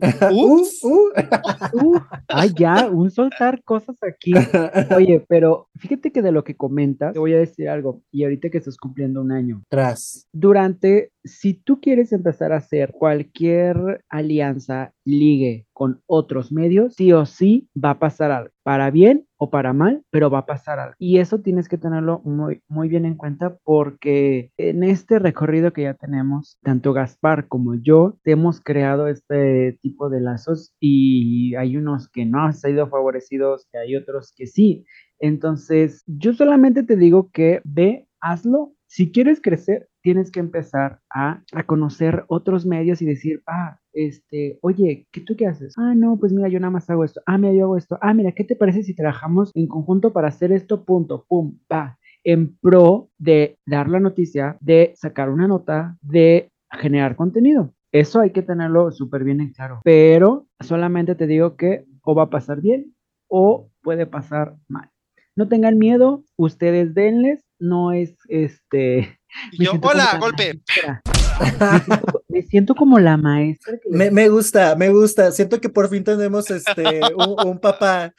Ay, ya, un soltar cosas aquí. Oye, pero fíjate que de lo que comentas, te voy a decir algo, y ahorita que estás cumpliendo un año, si tú quieres empezar a hacer cualquier alianza, ligue con otros medios, sí o sí va a pasar algo, para bien o para mal, pero va a pasar algo. Y eso tienes que tenerlo muy, muy bien en cuenta porque en este recorrido que ya tenemos, tanto Gaspar como yo, hemos creado este tipo de lazos y hay unos que no han sido favorecidos y hay otros que sí. Entonces, yo solamente te digo que ve, hazlo. Si quieres crecer, tienes que empezar a conocer otros medios y decir, oye, ¿tú qué haces? No, pues mira, yo nada más hago esto. Mira, yo hago esto. Mira, ¿qué te parece si trabajamos en conjunto para hacer esto? Punto, pum, va. En pro de dar la noticia, de sacar una nota, de generar contenido. Eso hay que tenerlo súper bien en claro. Pero solamente te digo que o va a pasar bien o puede pasar mal. No tengan miedo, ustedes denles, no es yo, hola, golpe. Me siento como la maestra. Me gusta. Siento que por fin tenemos un papá.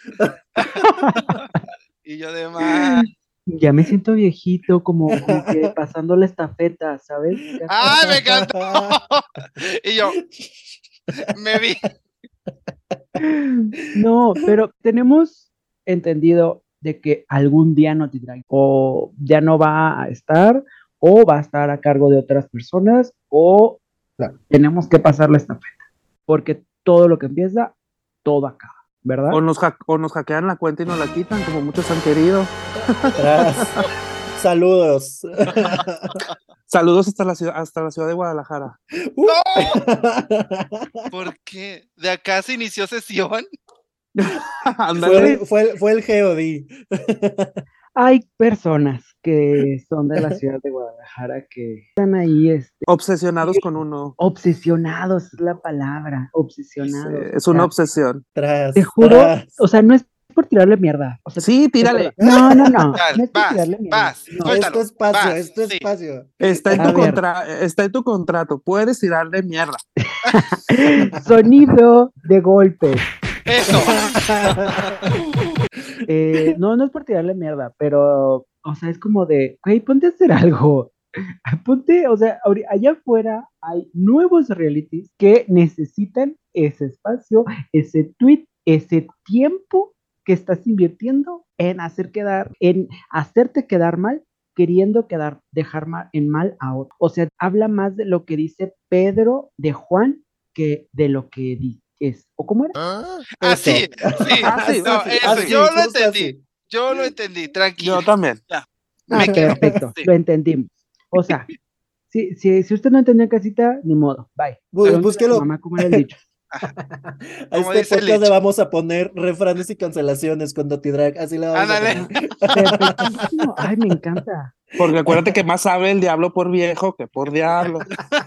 Y yo de más. Ya me siento viejito, como que pasando la estafeta, ¿sabes? Me encantó. Y yo me vi. No, pero tenemos entendido de que algún día NotiDrag o ya no va a estar o va a estar a cargo de otras personas o tenemos que pasar la estafeta porque todo lo que empieza, todo acaba, ¿verdad? O nos hackean la cuenta y nos la quitan, como muchos han querido. Saludos. Saludos hasta la ciudad de Guadalajara. ¿Por qué? ¿De acá se inició sesión? fue el GOD. Hay personas que son de la ciudad de Guadalajara que están ahí obsesionados con uno. Obsesionados es la palabra, obsesionados. Sí, es una obsesión. Te juro, o sea, no es por tirarle mierda. O sea, sí, tírale. No. No es por tirarle mierda. No, es tu espacio. Está en tu contrato. Puedes tirarle mierda. Sonido de golpe. Eso. No es por tirarle mierda, pero, o sea, es como de, güey, ponte a hacer algo. Ponte, o sea, allá afuera hay nuevos realities que necesitan ese espacio, ese tweet, ese tiempo que estás invirtiendo en hacerte quedar mal, queriendo dejar en mal a otro. O sea, habla más de lo que dice Pedro de Juan que de lo que es. ¿O cómo era? Sí. Yo lo entendí, tranquilo. Yo también. Perfecto, lo entendimos. O sea, si usted no entendió en casita, ni modo, bye. Búsquelo. Mamá, ¿cómo era el dicho? A este podcast le vamos a poner refranes y cancelaciones con NotiDrag, así le vamos a poner. Perfectísimo. Ay, me encanta. Porque acuérdate que más sabe el diablo por viejo que por diablo.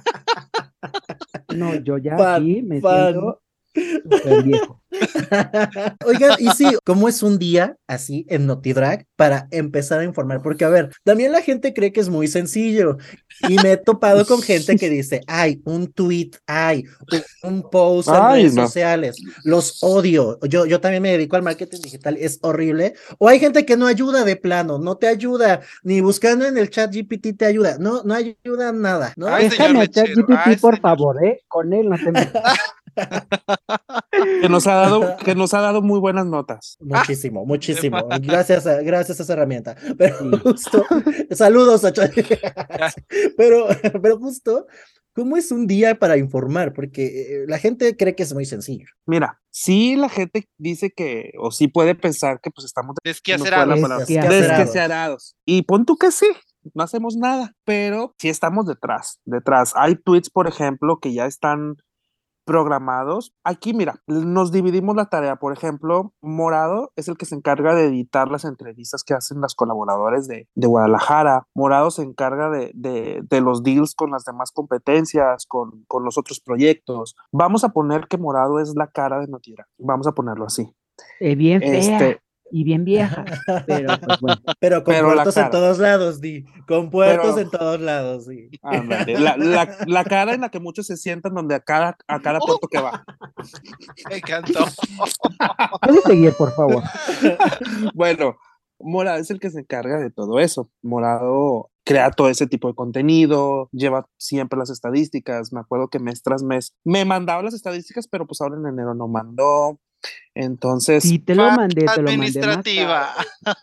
No, yo ya aquí me siento súper viejo. Oigan, y sí, ¿cómo es un día así en NotiDrag para empezar a informar? Porque, a ver, también la gente cree que es muy sencillo y me he topado con gente que dice, un tweet, un post en redes sociales, los odio. Yo también me dedico al marketing digital, es horrible. O hay gente que no ayuda de plano, no te ayuda, ni buscando en el chat GPT te ayuda, no ayuda nada, ¿no? Déjame al chat GPT, por favor, con él no te metas. que nos ha dado muy buenas notas. Muchísimo. Gracias a esa herramienta. Pero justo, saludos a pero justo ¿Cómo es un día para informar? Porque la gente cree que es muy sencillo. Mira, sí la gente dice que, o sí puede pensar que pues estamos, Es que se nos hacer fue la algo. palabra, Desquacerados. desquacerados. Y pon tú que sí, no hacemos nada, pero sí estamos detrás. Hay tweets, por ejemplo, que ya están programados. Aquí, mira, nos dividimos la tarea. Por ejemplo, Morado es el que se encarga de editar las entrevistas que hacen las colaboradores de Guadalajara. Morado se encarga de los deals con las demás competencias, con los otros proyectos. Vamos a poner que Morado es la cara de Notira. Vamos a ponerlo así. Bien fea Este, y bien vieja, pero pues bueno. Pero con Pero la puertos en cara. todos lados, Di. Con puertos Pero- en todos lados, sí. ándale, la cara en la que muchos se sientan donde a cada puerto que va. Me encantó. ¿Puedes seguir, por favor? Bueno, Morado es el que se encarga de todo eso. Morado crea todo ese tipo de contenido, lleva siempre las estadísticas. Me acuerdo que mes tras mes me mandaba las estadísticas, pero pues ahora en enero no mandó. Entonces, Sí, te lo mandé más Administrativa.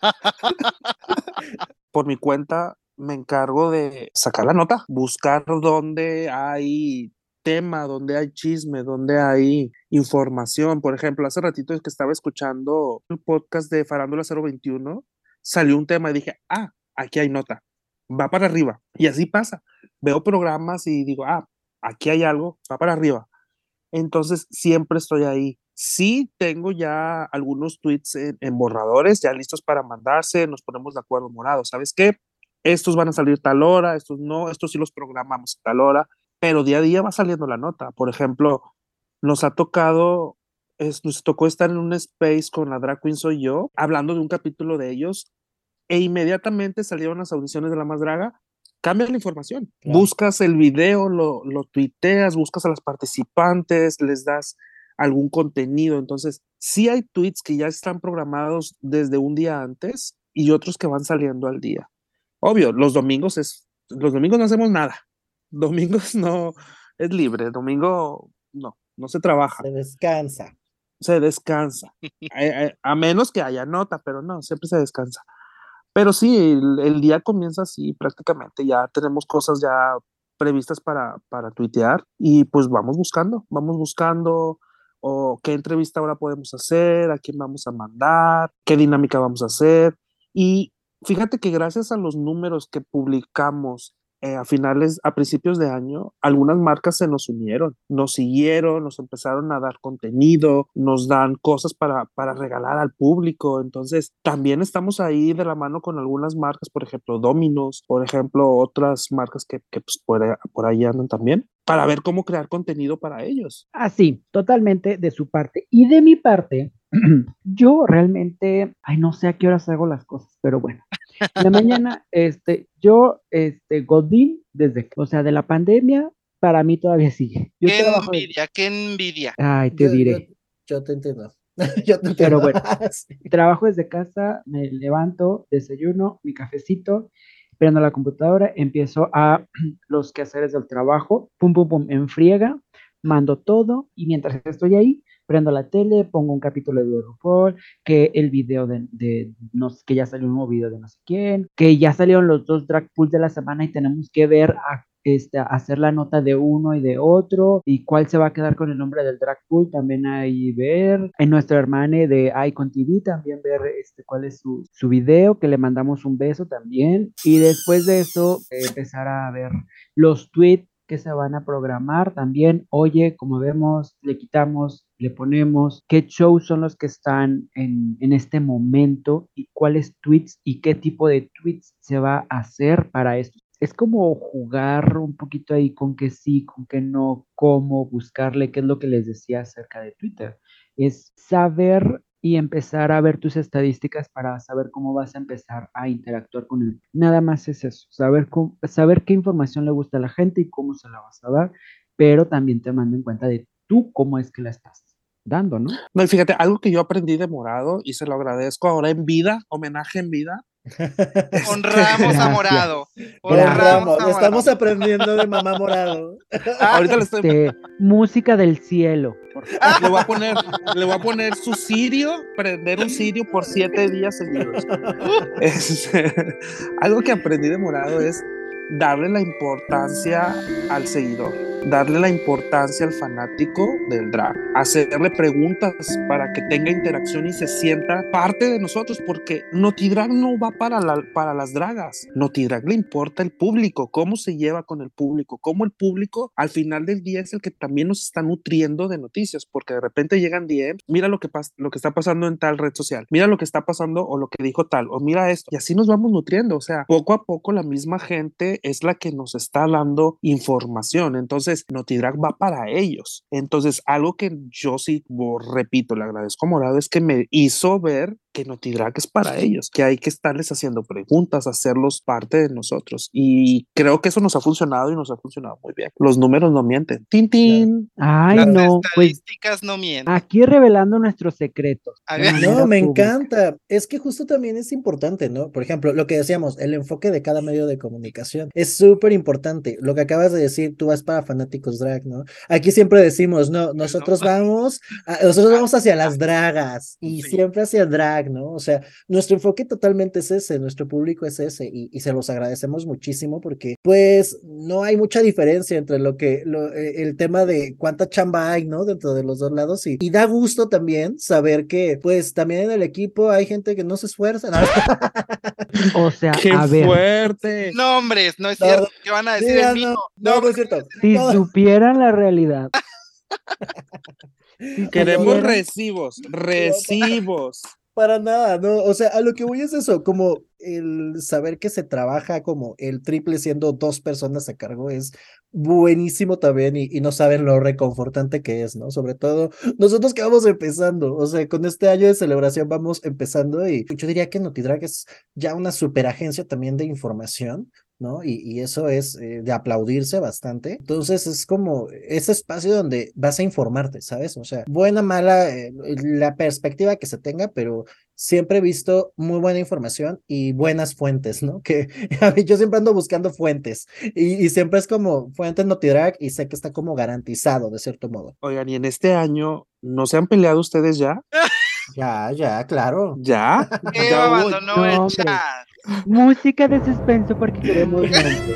por mi cuenta, me encargo de sacar la nota, buscar dónde hay tema, dónde hay chisme, dónde hay información. Por ejemplo, hace ratito es que estaba escuchando el podcast de Farándula 021, salió un tema y dije, aquí hay nota, va para arriba. Y así pasa. Veo programas y digo, aquí hay algo, va para arriba. Entonces, siempre estoy ahí. Sí, tengo ya algunos tweets en borradores, ya listos para mandarse, nos ponemos de acuerdo, Morado. ¿Sabes qué? Estos van a salir tal hora, estos no, estos sí los programamos a tal hora, pero día a día va saliendo la nota. Por ejemplo, nos ha tocado, nos tocó estar en un space con la Drag Queen Soy Yo, hablando de un capítulo de ellos, e inmediatamente salieron las audiciones de La Más Draga. Cambia la información, Claro. buscas el video, lo tuiteas, buscas a las participantes, les das algún contenido. Entonces, sí hay tweets que ya están programados desde un día antes y otros que van saliendo al día. Obvio, los domingos no hacemos nada. Domingos no es libre, domingo no se trabaja, Se descansa. se descansa. A menos que haya nota, pero no, siempre se descansa. Pero sí, el día comienza así prácticamente, ya tenemos cosas ya previstas para tuitear y pues vamos buscando o qué entrevista ahora podemos hacer, a quién vamos a mandar, qué dinámica vamos a hacer. Y fíjate que gracias a los números que publicamos a principios de año, algunas marcas se nos unieron, nos siguieron, nos empezaron a dar contenido, nos dan cosas para regalar al público. Entonces, también estamos ahí de la mano con algunas marcas, por ejemplo, Domino's, por ejemplo, otras marcas que pues, por ahí andan también, para ver cómo crear contenido para ellos. Sí, totalmente de su parte. Y de mi parte, yo realmente, no sé a qué horas hago las cosas, pero bueno. En la mañana, Godín, o sea, de la pandemia, para mí todavía sigue. Yo Qué trabajo envidia, qué envidia. Ay, te diré. Yo te entiendo. Yo te entiendo. Pero bueno, Sí. trabajo desde casa, me levanto, desayuno, mi cafecito, prendo la computadora, empiezo a los quehaceres del trabajo, pum, pum, pum, en friega, mando todo y mientras estoy ahí, prendo la tele, pongo un capítulo de RuPaul, que el video no sé, que ya salió un nuevo video de no sé quién, que ya salieron los 2 drag pools de la semana y tenemos que ver hacer la nota de uno y de otro y cuál se va a quedar con el nombre del drag pool, también ahí ver en nuestro hermane de Icon TV, también ver cuál es su video, que le mandamos un beso también y después de eso empezar a ver los tweets que se van a programar también. Oye, como vemos, le quitamos, le ponemos qué shows son los que están en este momento y cuáles tweets y qué tipo de tweets se va a hacer para esto. Es como jugar un poquito ahí con que sí, con que no, cómo buscarle, qué es lo que les decía acerca de Twitter. Es saber y empezar a ver tus estadísticas para saber cómo vas a empezar a interactuar con él. Nada más es eso, saber qué información le gusta a la gente y cómo se la vas a dar, pero también te mando en cuenta de tú cómo es que la estás dando, ¿no? No, y fíjate, algo que yo aprendí de Morado y se lo agradezco ahora en vida, homenaje en vida. Honramos a Morado. Honramos, a estamos Morado. aprendiendo de Mamá Morado. Ahorita le estoy Música del cielo. le voy a poner su cirio, prender un cirio por 7 días seguidos. Algo que aprendí de Morado es darle la importancia al seguidor, darle la importancia al fanático del drag, hacerle preguntas para que tenga interacción y se sienta parte de nosotros, porque NotiDrag no va para las dragas. NotiDrag le importa el público, cómo se lleva con el público, cómo el público al final del día es el que también nos está nutriendo de noticias, porque de repente llegan DMs, mira lo que está pasando en tal red social, mira lo que está pasando o lo que dijo tal, o mira esto, y así nos vamos nutriendo. O sea, poco a poco la misma gente es la que nos está dando información. Entonces NotiDrag va para ellos. Entonces algo que yo sí, repito, le agradezco a Morado, es que me hizo ver que NotiDrag es para ellos, que hay que estarles haciendo preguntas, hacerlos parte de nosotros, y creo que eso nos ha funcionado y nos ha funcionado muy bien. Los números no mienten. Tin, tin. Ay, Las no, pues estadísticas no mienten. aquí revelando nuestros secretos. A de ver. manera No, me pública. encanta. Es que justo también es importante, ¿no? Por ejemplo, lo que decíamos, el enfoque de cada medio de comunicación es súper importante. Lo que acabas de decir, tú vas para fanáticos drag, ¿no? Aquí siempre decimos, no, nosotros vamos hacia las dragas y Sí. siempre hacia el drag, ¿no? O sea, nuestro enfoque totalmente es ese, nuestro público es ese y se los agradecemos muchísimo porque pues no hay mucha diferencia entre el tema de cuánta chamba hay, ¿no? Dentro de los dos lados y da gusto también saber que pues también en el equipo hay gente que no se esfuerza. ¿No? O sea, ¡Qué a ver, fuerte! Nombres, no es No, cierto. ¿Qué van a decir Sí, el no, mío? no es cierto. si No, supieran la realidad. Si Queremos supieran- recibos. para nada, no, o sea, a lo que voy es eso, como el saber que se trabaja como el triple siendo dos personas a cargo es buenísimo también y no saben lo reconfortante que es, ¿no? Sobre todo nosotros que vamos empezando, o sea, con este año de celebración vamos empezando y yo diría que NotiDrag es ya una super agencia también de información, ¿no? Y eso es de aplaudirse bastante. Entonces es como ese espacio donde vas a informarte, ¿sabes? O sea, buena, mala, la perspectiva que se tenga, pero siempre he visto muy buena información y buenas fuentes, ¿no? Que a mí yo siempre ando buscando fuentes y siempre es como fuentes NotiDrag y sé que está como garantizado de cierto modo. Oigan, y en este año, ¿no se han peleado ustedes ya? Ya, claro. ¿Ya? Eva Ya hubo- abandonó No, el hombre. chat. Música de suspenso porque queremos mente.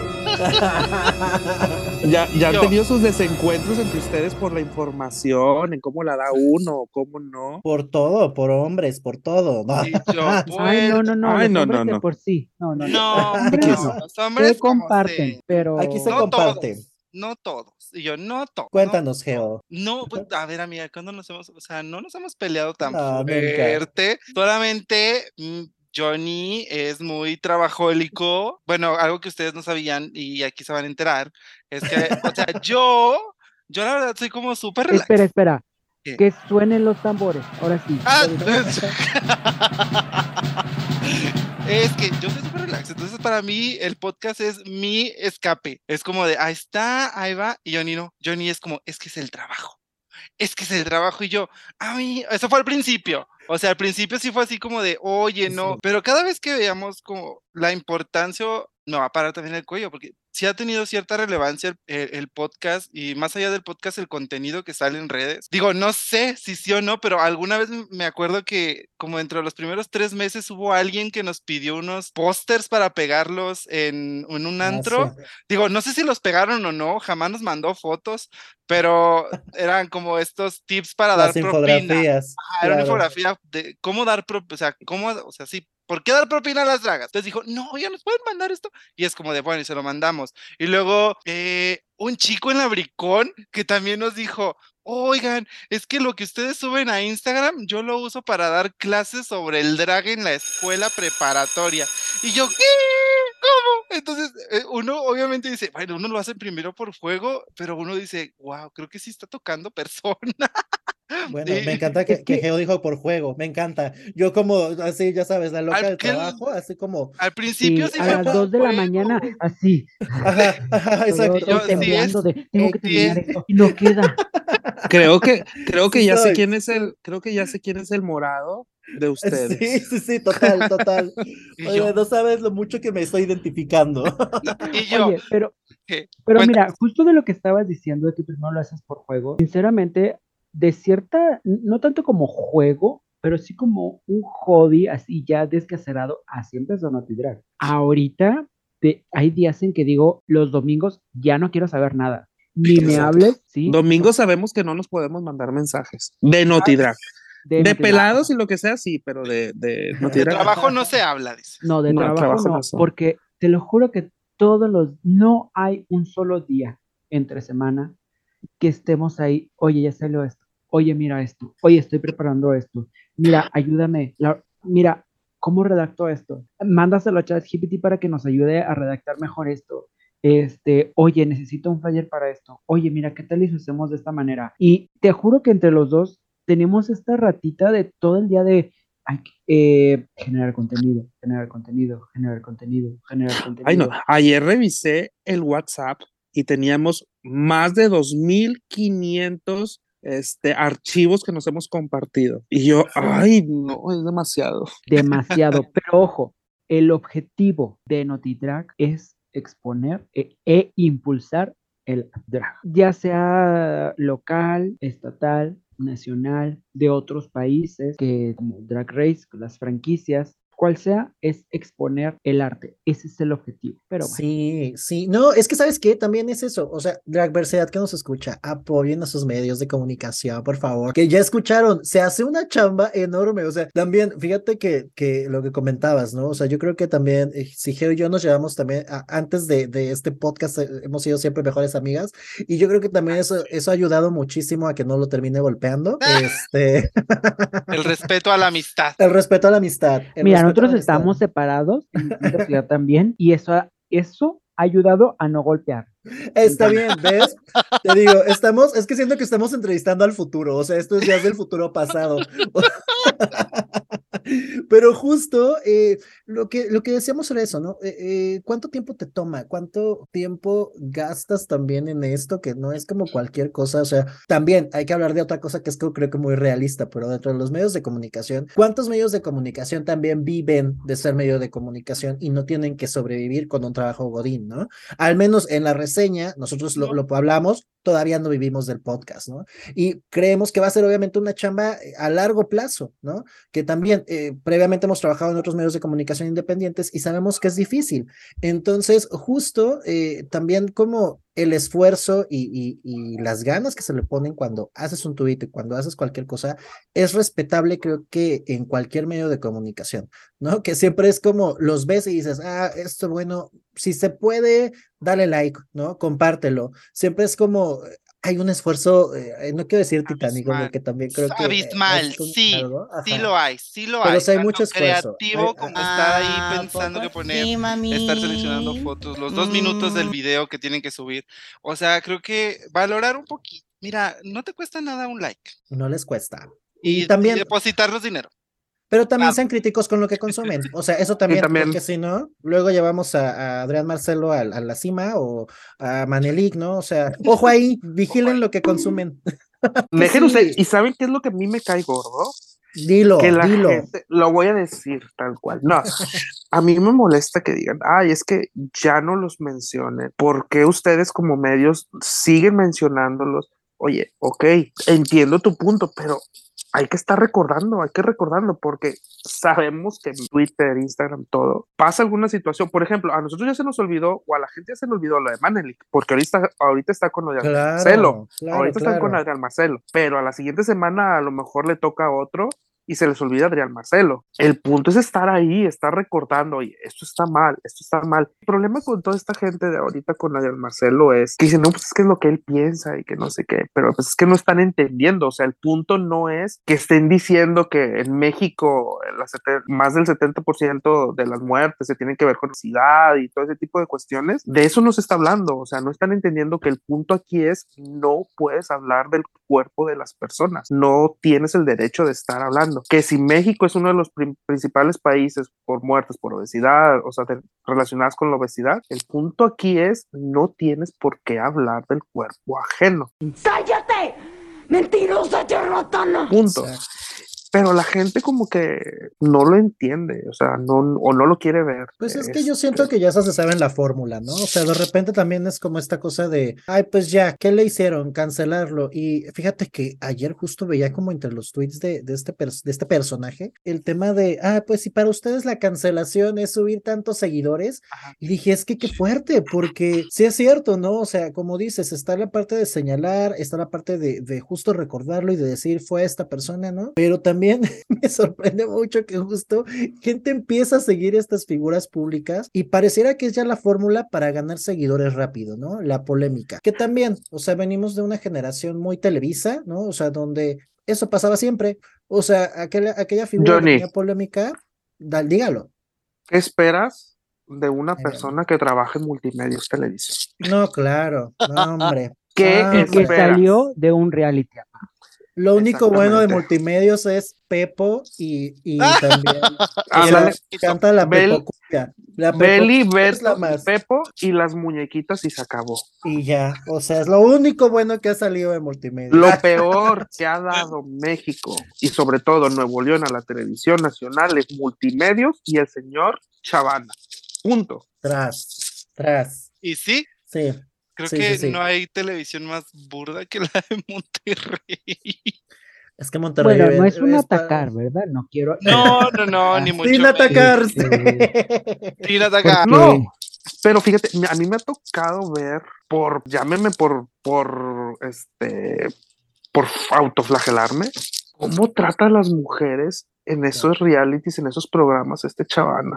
ya han Yo. tenido sus desencuentros entre ustedes por la información, en cómo la da uno, cómo no. Por todo, por hombres, por todo. ¿No? Y yo, Ay, no, no, no, Ay, los no, hombres no, de no. por sí. No, no, no. No, Hombres Aquí no, no. los hombres Se como comparten, pero Aquí se no comparte. todos, no todos. Y yo, no todos. Cuéntanos, Geo. No, pues, a ver, amiga, ¿cuándo nos hemos, o sea, no nos hemos peleado tan No, nunca. fuerte? Solamente Johnny es muy trabajólico. Bueno, algo que ustedes no sabían y aquí se van a enterar, es que, o sea, yo la verdad soy como súper relax. espera. ¿Qué? Que suenen los tambores. Ahora sí. Ah, es que yo soy súper relax, entonces para mí el podcast es mi escape. Es como de, ahí está, ahí va, y Johnny no. Johnny es como, es que es el trabajo. Es que es el trabajo y yo, a mí, eso fue al principio. O sea, al principio sí fue así como de, oye, no, Sí. pero cada vez que veamos como la importancia, me va a parar también el cuello, porque sí ha tenido cierta relevancia el podcast y más allá del podcast, el contenido que sale en redes. Digo, no sé si sí o no, pero alguna vez me acuerdo que como dentro de los primeros 3 meses hubo alguien que nos pidió unos pósters para pegarlos en un antro. Sí. Digo, no sé si los pegaron o no, jamás nos mandó fotos, pero eran como estos tips para Las dar propina. infografías. Era una claro. infografía de cómo dar propina, o sea, sí, ¿por qué dar propina a las dragas? Entonces dijo, no, ya nos pueden mandar esto. Y es como de, bueno, y se lo mandamos. Y luego, un chico en la Bricón que también nos dijo, oigan, es que lo que ustedes suben a Instagram, yo lo uso para dar clases sobre el drag en la escuela preparatoria. Y yo, ¿qué? ¿Cómo? Entonces, uno obviamente dice, bueno, uno lo hace primero por juego, pero uno dice, wow, creo que sí está tocando persona. Bueno, Y me encanta que Geo dijo por juego, me encanta. Yo como así, ya sabes, la loca Al del que el- trabajo, así como, al principio Sí, sí a fue las por 2 de la juego. mañana, así. ajá, Todo, exacto. yo, todo sí temblando es, de, tengo que sí terminar es. esto y no queda. Creo que Sí ya sé soy. quién es el morado de ustedes. Sí, total. Y Oye, yo, no sabes lo mucho que me estoy identificando. y yo, Oye, pero ¿qué? mira, Cuéntanos. justo de lo que estabas diciendo de que primero lo haces por juego, sinceramente, de cierta, no tanto como juego, pero sí como un hobby así ya descacerado, así empezó NotiDrag. Ahorita hay días en que digo, los domingos ya no quiero saber nada. Ni me Exacto. hables, ¿sí? Domingo sabemos que no nos podemos mandar mensajes de Notidrag. De Notidrag. pelados y lo que sea, sí, pero de De Notidrag. trabajo no se habla, dice. No, de No, trabajo no, no. porque te lo juro que no hay un solo día entre semana que estemos ahí, oye, ya salió esto, oye, mira esto, oye, estoy preparando esto, mira, ayúdame, mira, ¿cómo redacto esto? Mándaselo a ChatGPT para que nos ayude a redactar mejor esto. Oye, necesito un flyer para esto. Oye, mira, ¿qué tal si lo hacemos de esta manera? Y te juro que entre los dos tenemos esta ratita de todo el día de generar contenido, generar contenido, generar contenido, generar contenido. Ay, no. Ayer revisé el WhatsApp y teníamos más de 2,500 archivos que nos hemos compartido. Y yo, ay, no, es demasiado. Demasiado. Pero ojo, el objetivo de Notidrag es exponer e impulsar el drag, ya sea local, estatal, nacional, de otros países, que como Drag Race, las franquicias, cual sea, es exponer el arte. Ese es el objetivo. Pero bueno. Sí, sí. No, es que ¿sabes qué? También es eso. O sea, Dragversidad que nos escucha, apoyen a sus medios de comunicación, por favor. Que ya escucharon, se hace una chamba enorme. O sea, también, fíjate que lo que comentabas, ¿no? O sea, yo creo que también, si Geo y yo nos llevamos también, antes de este podcast, hemos sido siempre mejores amigas. Y yo creo que también eso ha ayudado muchísimo a que no lo termine golpeando. El respeto a la amistad. El respeto a la amistad. Mira, nosotros estamos separados en esta ciudad también, y eso ha ayudado a no golpear. Está bien, ¿ves? Te digo, es que siento que estamos entrevistando al futuro, o sea, esto ya es del futuro pasado. Pero justo lo que decíamos era eso, ¿no? ¿Cuánto tiempo te toma? ¿Cuánto tiempo gastas también en esto? Que no es como cualquier cosa, o sea, también hay que hablar de otra cosa que es creo que muy realista, pero dentro de los medios de comunicación, ¿cuántos medios de comunicación también viven de ser medio de comunicación y no tienen que sobrevivir con un trabajo godín, ¿no? Al menos en la reseña, nosotros lo hablamos, todavía no vivimos del podcast, ¿no? Y creemos que va a ser obviamente una chamba a largo plazo, ¿no? Que también previamente hemos trabajado en otros medios de comunicación independientes y sabemos que es difícil. Entonces, justo también como el esfuerzo y las ganas que se le ponen cuando haces un tuit y cuando haces cualquier cosa es respetable, creo que en cualquier medio de comunicación, ¿no? Que siempre es como los ves y dices, esto bueno, si se puede, dale like, ¿no? Compártelo. Siempre es como hay un esfuerzo, no quiero decir titánico, porque también creo que abismal, sí, algo. sí lo hay, sí lo pero hay. sí hay mucho esfuerzo. Creativo como estar ahí pensando que poner, estar seleccionando fotos, los 2 minutos del video que tienen que subir. O sea, creo que valorar un poquito. Mira, no te cuesta nada un like. No les cuesta. Y también depositarnos dinero. Pero también sean críticos con lo que consumen. O sea, eso también, porque si no, luego llevamos a Adrián Marcelo a la cima o a Manelik, ¿no? O sea, ojo ahí, vigilen lo que consumen. Dejen ustedes, ¿y saben qué es lo que a mí me cae gordo? Dilo. Gente, lo voy a decir tal cual. No, a mí me molesta que digan, es que ya no los mencionen. ¿Por qué ustedes como medios siguen mencionándolos? Oye, ok, entiendo tu punto, pero hay que recordarlo, porque sabemos que en Twitter, Instagram, todo, pasa alguna situación. Por ejemplo, a nosotros ya se nos olvidó, o a la gente ya se nos olvidó lo de Manelik, porque ahorita está con Adrián Marcelo. Ahorita están con Adrián Marcelo, pero a la siguiente semana a lo mejor le toca a otro y se les olvida Adrián Marcelo. El punto es estar ahí, estar recordando, oye, esto está mal. El problema con toda esta gente de ahorita con Adrián Marcelo es que dicen, no, pues es que es lo que él piensa y que no sé qué, pero pues es que no están entendiendo. O sea, el punto no es que estén diciendo que en México más del 70% de las muertes se tienen que ver con obesidad y todo ese tipo de cuestiones. De eso no se está hablando. O sea, no están entendiendo que el punto aquí es no puedes hablar del cuerpo de las personas, no tienes el derecho de estar hablando. Que si México es uno de los principales países por muertes por obesidad, o sea, relacionadas con la obesidad, el punto aquí es no tienes por qué hablar del cuerpo ajeno. ¡Cállate! ¡Mentirosa charlatana! Punto. pero la gente como que no lo entiende, o sea, o no lo quiere ver. Pues es que yo siento que ya se saben la fórmula, ¿no? O sea, de repente también es como esta cosa de, ay, pues ya, ¿qué le hicieron? Cancelarlo. Y fíjate que ayer justo veía como entre los tweets de este personaje el tema de, pues si para ustedes la cancelación es subir tantos seguidores, y dije, es que qué fuerte, porque sí es cierto, ¿no? O sea, como dices, está la parte de señalar, está la parte de justo recordarlo y de decir, fue esta persona, ¿no? Pero también me sorprende mucho que justo gente empieza a seguir estas figuras públicas y pareciera que es ya la fórmula para ganar seguidores rápido, ¿no? La polémica. Que también, o sea, venimos de una generación muy televisa, ¿no? O sea, donde eso pasaba siempre. O sea, aquella figura que Johnny, tenía polémica, dígalo. ¿qué esperas de una Ay, persona que trabaja en Multimedios Televisión? no, claro, no, hombre. ¿Qué No, Y hombre. que esperas? salió de un reality. Lo único bueno de Exactamente. Multimedios es Pepo y también Ándale, canta la Bel- Pepo cumbia. La Pepo Beli, cumbia es la Beto y más. Pepo y las muñequitas y se acabó. Y ya, o sea, es lo único bueno que ha salido de Multimedios. Lo peor que ha dado México y sobre todo Nuevo León a la televisión nacional es Multimedios y el señor Chavana. Punto. Tras. Y sí, Sí, creo sí, que sí, sí. no hay televisión más burda que la de Monterrey. Es que Monterrey Bueno, no es un es para... atacar, ¿verdad? No quiero. No, ni mucho Sin menos. atacarse. Sin atacar. Porque No, pero fíjate, a mí me ha tocado ver llámeme por autoflagelarme, cómo trata a las mujeres en esos realities, en esos programas, Chavana.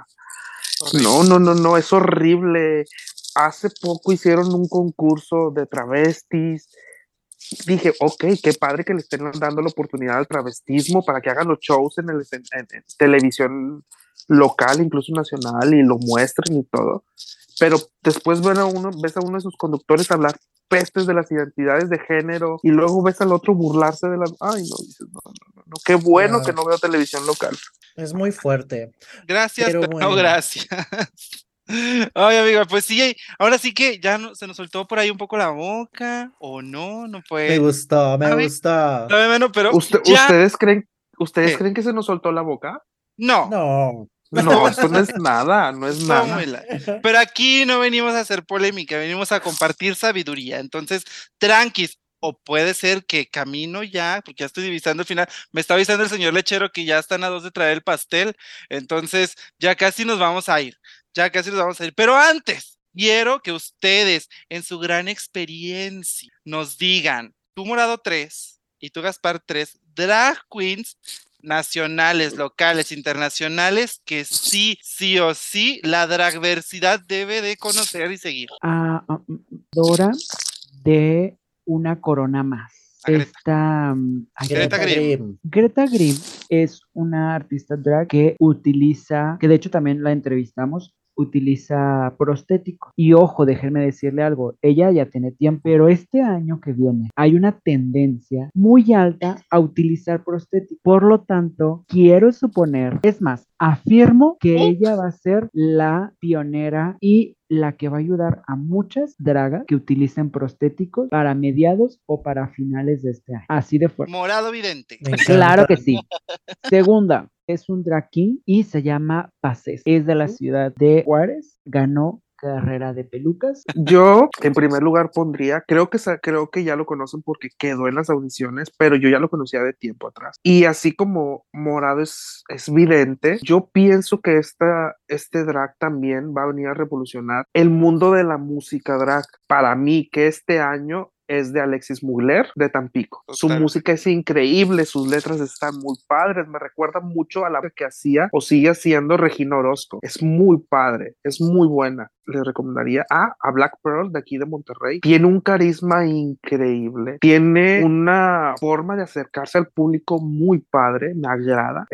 No, es horrible. Hace poco hicieron un concurso de travestis. Dije, ok, qué padre que le estén dando la oportunidad al travestismo para que hagan los shows en televisión local, incluso nacional, y lo muestren y todo. Pero después ves a uno de sus conductores hablar pestes de las identidades de género y luego ves al otro burlarse de las... Ay, no, dices, no. Qué bueno que no veo televisión local. Es muy fuerte. Gracias, Pero pero no bueno. gracias. Ay, amiga, pues sí, ahora sí que ya se nos soltó por ahí un poco la boca, o no Me fue. gustó, me A ver, gustó. sabe menos, pero ya. ¿Ustedes ¿Qué? creen que se nos soltó la boca? No, No. No, esto no es nada, no es estuvo nada. muy pero aquí no venimos a hacer polémica, venimos a compartir sabiduría. Entonces, tranquis. O puede ser que camino ya, porque ya estoy divisando el final. Me está avisando el señor lechero que ya están a 2 de traer el pastel. Entonces, ya casi nos vamos a ir. Ya casi nos vamos a ir. Pero antes, quiero que ustedes, en su gran experiencia, nos digan, tú Morado 3 y tú Gaspar 3, drag queens nacionales, locales, internacionales, que sí o sí, la dragversidad debe de conocer y seguir. Dora de Una Corona Más. A Greta. Esta Greta Grimm. Greta Grimm es una artista drag que utiliza, que de hecho también la entrevistamos, utiliza prostéticos. Y ojo, déjenme decirle algo, ella ya tiene tiempo, pero este año que viene hay una tendencia muy alta a utilizar prostéticos. Por lo tanto, quiero suponer, es más, afirmo que ella va a ser la pionera y la que va a ayudar a muchas dragas que utilicen prostéticos para mediados o para finales de este año. Así de fuerte. Morado vidente. Me encanta. Claro que sí. Segunda, es un drag king y se llama Paces. Es de la ciudad de Juárez. Ganó carrera de pelucas. Yo, en primer lugar, pondría, creo que ya lo conocen porque quedó en las audiciones, pero yo ya lo conocía de tiempo atrás. Y así como Morado es vidente, yo pienso que este drag también va a venir a revolucionar el mundo de la música drag. Para mí, que este año es de Alexis Mugler de Tampico. Su música es increíble, sus letras están muy padres, me recuerda mucho a la que hacía o sigue haciendo Regina Orozco. Es muy padre, es muy buena. Le recomendaría a Black Pearl de aquí de Monterrey. Tiene un carisma increíble, tiene una forma de acercarse al público muy padre, me agrada.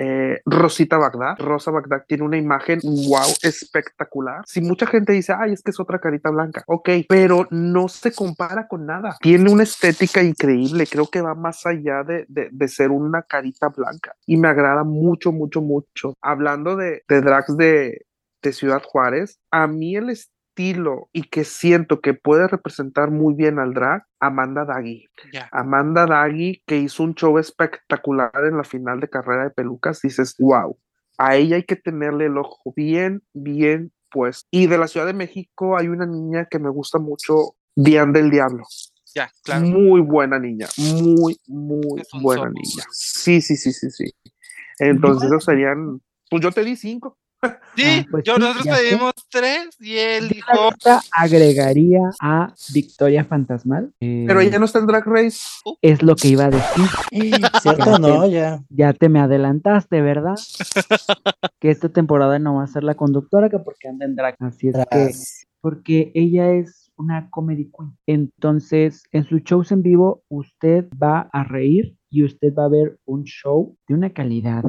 Rosa Bagdad tiene una imagen wow, espectacular. Si mucha gente dice, ay, es que es otra carita blanca, ok, pero no se compara con nada. Tiene una estética increíble, creo que va más allá de ser una carita blanca y me agrada mucho. Hablando de drags de Ciudad Juárez, a mí estilo y que siento que puede representar muy bien al drag, Amanda Daggy. Ya. Amanda Daggy, que hizo un show espectacular en la final de Carrera de Pelucas, dices, wow, a ella hay que tenerle el ojo bien, bien puesto. Y de la Ciudad de México hay una niña que me gusta mucho, Diane del Diablo. Ya, claro. Muy buena niña, muy, muy Es un buena sopo. niña. Sí, sí, sí, sí, sí. Entonces, esos serían, pues yo te di 5. Sí, Pues sí, nosotros ya sé. pedimos 3 y él Yo dijo, la neta agregaría a Victoria Fantasmal. Pero ella no está en Drag Race. Es lo que iba a decir. ¿Cierto? No, Ya te me adelantaste, ¿verdad? Que esta temporada no va a ser la conductora, que porque anda en drag. Así es que, Tras. porque ella es una comedy queen. Entonces, en sus shows en vivo, usted va a reír y usted va a ver un show de una calidad.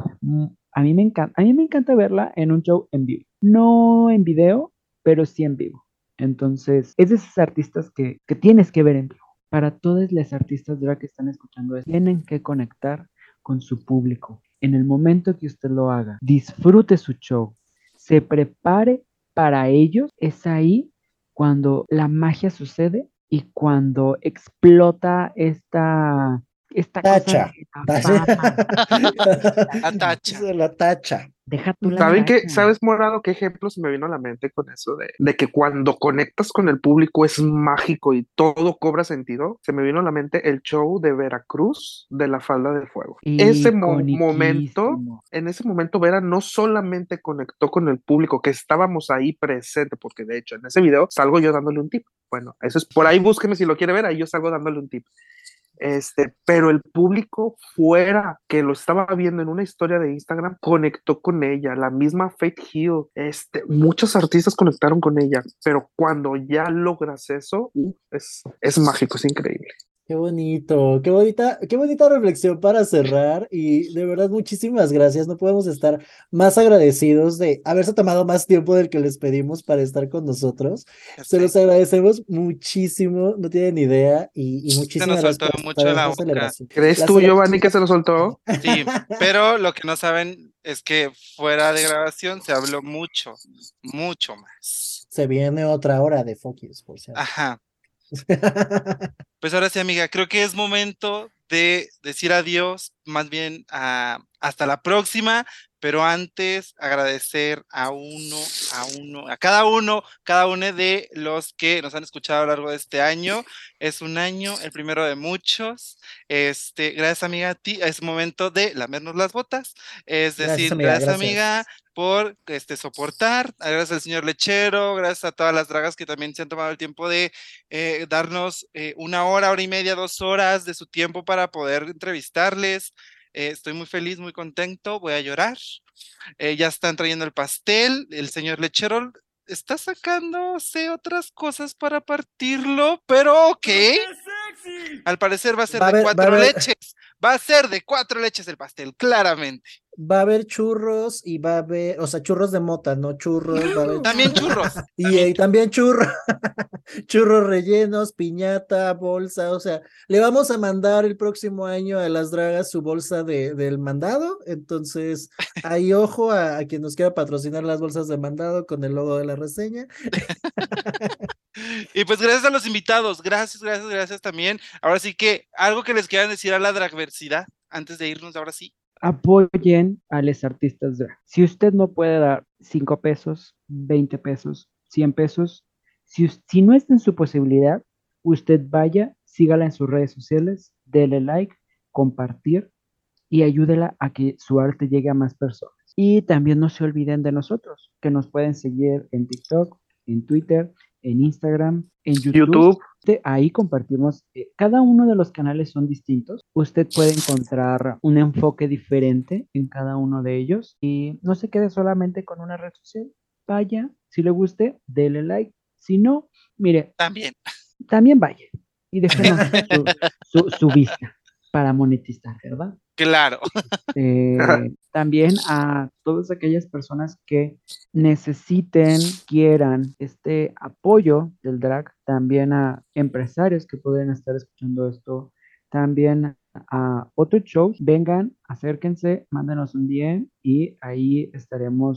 A mí me encanta verla en un show en vivo. No en video, pero sí en vivo. Entonces, es de esos artistas que tienes que ver en vivo. Para todas las artistas drag que están escuchando esto, tienen que conectar con su público. En el momento que usted lo haga, disfrute su show, se prepare para ellos, es ahí cuando la magia sucede y cuando explota esta cosa Tacha. de la fama. la tacha. Se la tacha. Deja tú la ¿Saben qué? tacha. ¿Sabes, Morado? ¿Qué ejemplo se me vino a la mente con eso de que cuando conectas con el público es mágico y todo cobra sentido? Se me vino a la mente el show de Veracruz de la Falda de Fuego. Ese momento, Iconiquísimo. en ese momento Vera no solamente conectó con el público, que estábamos ahí presente, porque de hecho en ese video salgo yo dándole un tip. Bueno, eso es por ahí, búsqueme si lo quiere ver, ahí yo salgo dándole un tip. Pero el público fuera que lo estaba viendo en una historia de Instagram conectó con ella, la misma Faith Hill, muchos artistas conectaron con ella, pero cuando ya logras eso, es mágico, es increíble. Qué bonito, qué bonita reflexión para cerrar y de verdad muchísimas gracias. No podemos estar más agradecidos de haberse tomado más tiempo del que les pedimos para estar con nosotros. Se los agradecemos muchísimo, no tienen idea y Se muchísimas nos gracias soltó por mucho esta la boca. celebración. ¿Crees La tú, cele- Giovanni, que se lo soltó? Sí, pero lo que no saben es que fuera de grabación se habló mucho, mucho más. Se viene otra hora de Focus, por cierto. Ajá. Pues ahora sí, amiga, creo que es momento de decir adiós, más bien hasta la próxima, pero antes agradecer a cada uno de los que nos han escuchado a lo largo de este año. Es un año, el primero de muchos. Gracias, amiga, a ti. Es momento de lamernos las botas. Es decir, gracias, amiga, por soportar. Gracias al señor Lechero, gracias a todas las dragas que también se han tomado el tiempo de darnos 1 hora, hora y media, 2 horas de su tiempo para poder entrevistarles. Estoy muy feliz, muy contento, voy a llorar. Ya están trayendo el pastel, el señor Lechero está sacándose otras cosas para partirlo, pero ok. Al parecer va a ser de 4 leches. Va a ser de 4 leches el pastel, claramente. Va a haber churros y va a haber, o sea, churros de mota, no churros, va a haber también churros. Y también churros, churros rellenos, piñata, bolsa, o sea, le vamos a mandar el próximo año a las dragas su bolsa del mandado, entonces ahí ojo a quien nos quiera patrocinar las bolsas de mandado con el logo de la reseña. Y pues gracias a los invitados, gracias también. Ahora sí que algo que les quieran decir a la dragversidad antes de irnos, ahora sí. Apoyen a los artistas drag. Si usted no puede dar 5 pesos, 20 pesos, 100 pesos, si no está en su posibilidad, usted vaya, sígala en sus redes sociales, dele like, compartir y ayúdela a que su arte llegue a más personas. Y también no se olviden de nosotros, que nos pueden seguir en TikTok, en Twitter, en Instagram, en YouTube. Ahí compartimos, cada uno de los canales son distintos. Usted puede encontrar un enfoque diferente en cada uno de ellos y no se quede solamente con una red social. Vaya, si le guste, dele like. Si no, mire, también vaya y déjenos su vista para monetizar, ¿verdad? Claro. También a todas aquellas personas que necesiten, quieran este apoyo del drag, también a empresarios que pueden estar escuchando esto, también a otros shows, vengan, acérquense, mándenos un DM y ahí estaremos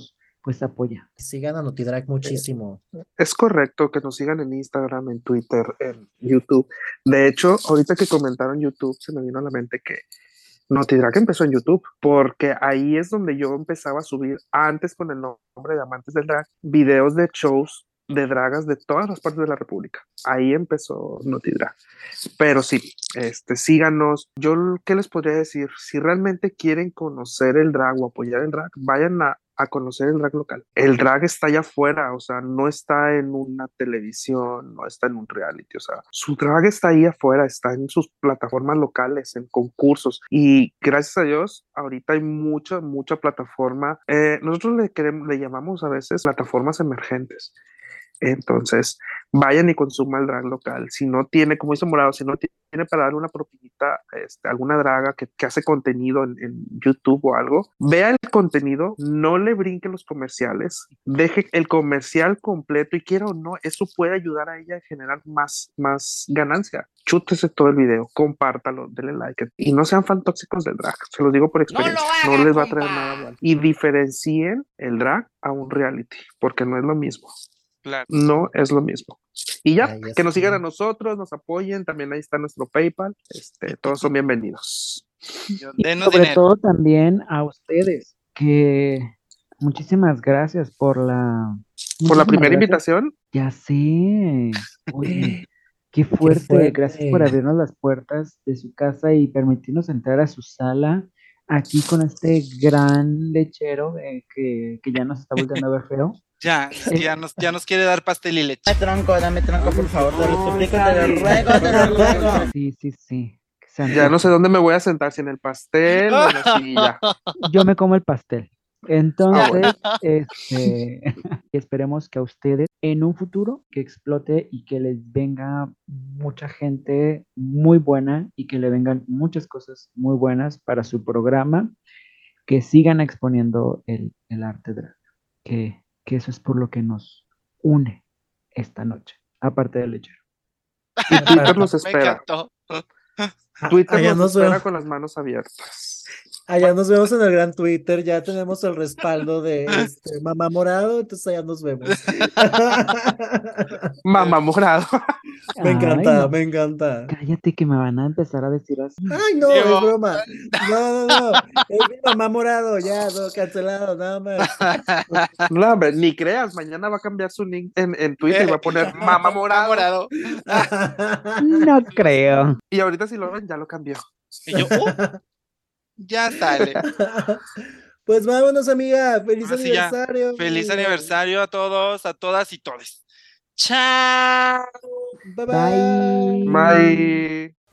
pues apoya. Sigan a Notidrag muchísimo. Es correcto que nos sigan en Instagram, en Twitter, en YouTube. De hecho, ahorita que comentaron YouTube, se me vino a la mente que Notidrag empezó en YouTube, porque ahí es donde yo empezaba a subir, antes con el nombre de Amantes del Drag, videos de shows de dragas de todas las partes de la República. Ahí empezó Notidrag. Pero sí, síganos. Yo, ¿qué les podría decir? Si realmente quieren conocer el drag o apoyar el drag, vayan a conocer el drag local. El drag está allá afuera, o sea, no está en una televisión, no está en un reality, o sea, su drag está ahí afuera, está en sus plataformas locales, en concursos, y gracias a Dios, ahorita hay mucha plataforma. Nosotros le llamamos a veces plataformas emergentes. Entonces, vayan y consuman el drag local. Si no tiene, como dice Morado, si no tiene para darle una propinita, alguna draga que hace contenido en YouTube o algo, vea el contenido, no le brinque los comerciales, deje el comercial completo y quiera o no, eso puede ayudar a ella a generar más ganancia. Chútese todo el video, compártalo, denle like y no sean fan tóxicos del drag. Se los digo por experiencia, no les va a traer nada mal. Y diferencien el drag a un reality, porque no es lo mismo. Claro. No es lo mismo. Y ya, Ahí que nos está. sigan a nosotros, nos apoyen, también ahí está nuestro PayPal, todos son bienvenidos. Y Denos sobre dinero. todo también a ustedes, que muchísimas gracias por la... Por la muchísimas primera gracias. invitación, Ya sé. Oye, qué fuerte. Gracias por fuerte. abrirnos las puertas de su casa y permitirnos entrar a su sala aquí con este gran lechero que ya nos está volteando a ver feo. Ya nos quiere dar pastel y leche. Dame tronco, por favor, te lo suplico, te lo ruego, te lo ruego. Sí. Que se ya no antoje. sé dónde me voy a sentar, si en el pastel o en la silla. Yo me como el pastel. Entonces, bueno. esperemos que a ustedes en un futuro que explote y que les venga mucha gente muy buena y que le vengan muchas cosas muy buenas para su programa, que sigan exponiendo el arte drag, que eso es por lo que nos une esta noche, aparte del lechero. Y Twitter los Me espera. encantó. Twitter Allá nos nos espera vemos. con las manos abiertas. Allá nos vemos en el gran Twitter, ya tenemos el respaldo de Mamá Morado, entonces allá nos vemos. Mamá morado. Me encanta, no, me encanta. cállate que me van a empezar a decir así. Ay, no, Dios. es broma. No. Es mi Mamá Morado, ya, no, cancelado, nada más. No, hombre, ni creas, mañana va a cambiar su link en Twitter y va a poner Mamá morado. No creo. Y ahorita si lo ven, ya lo cambió. Y yo, ya sale. Pues vámonos, amiga. Feliz Ahora sí, ya. aniversario. Feliz amiga. aniversario a todos, a todas y todes. Chao. Bye bye. Bye. Bye.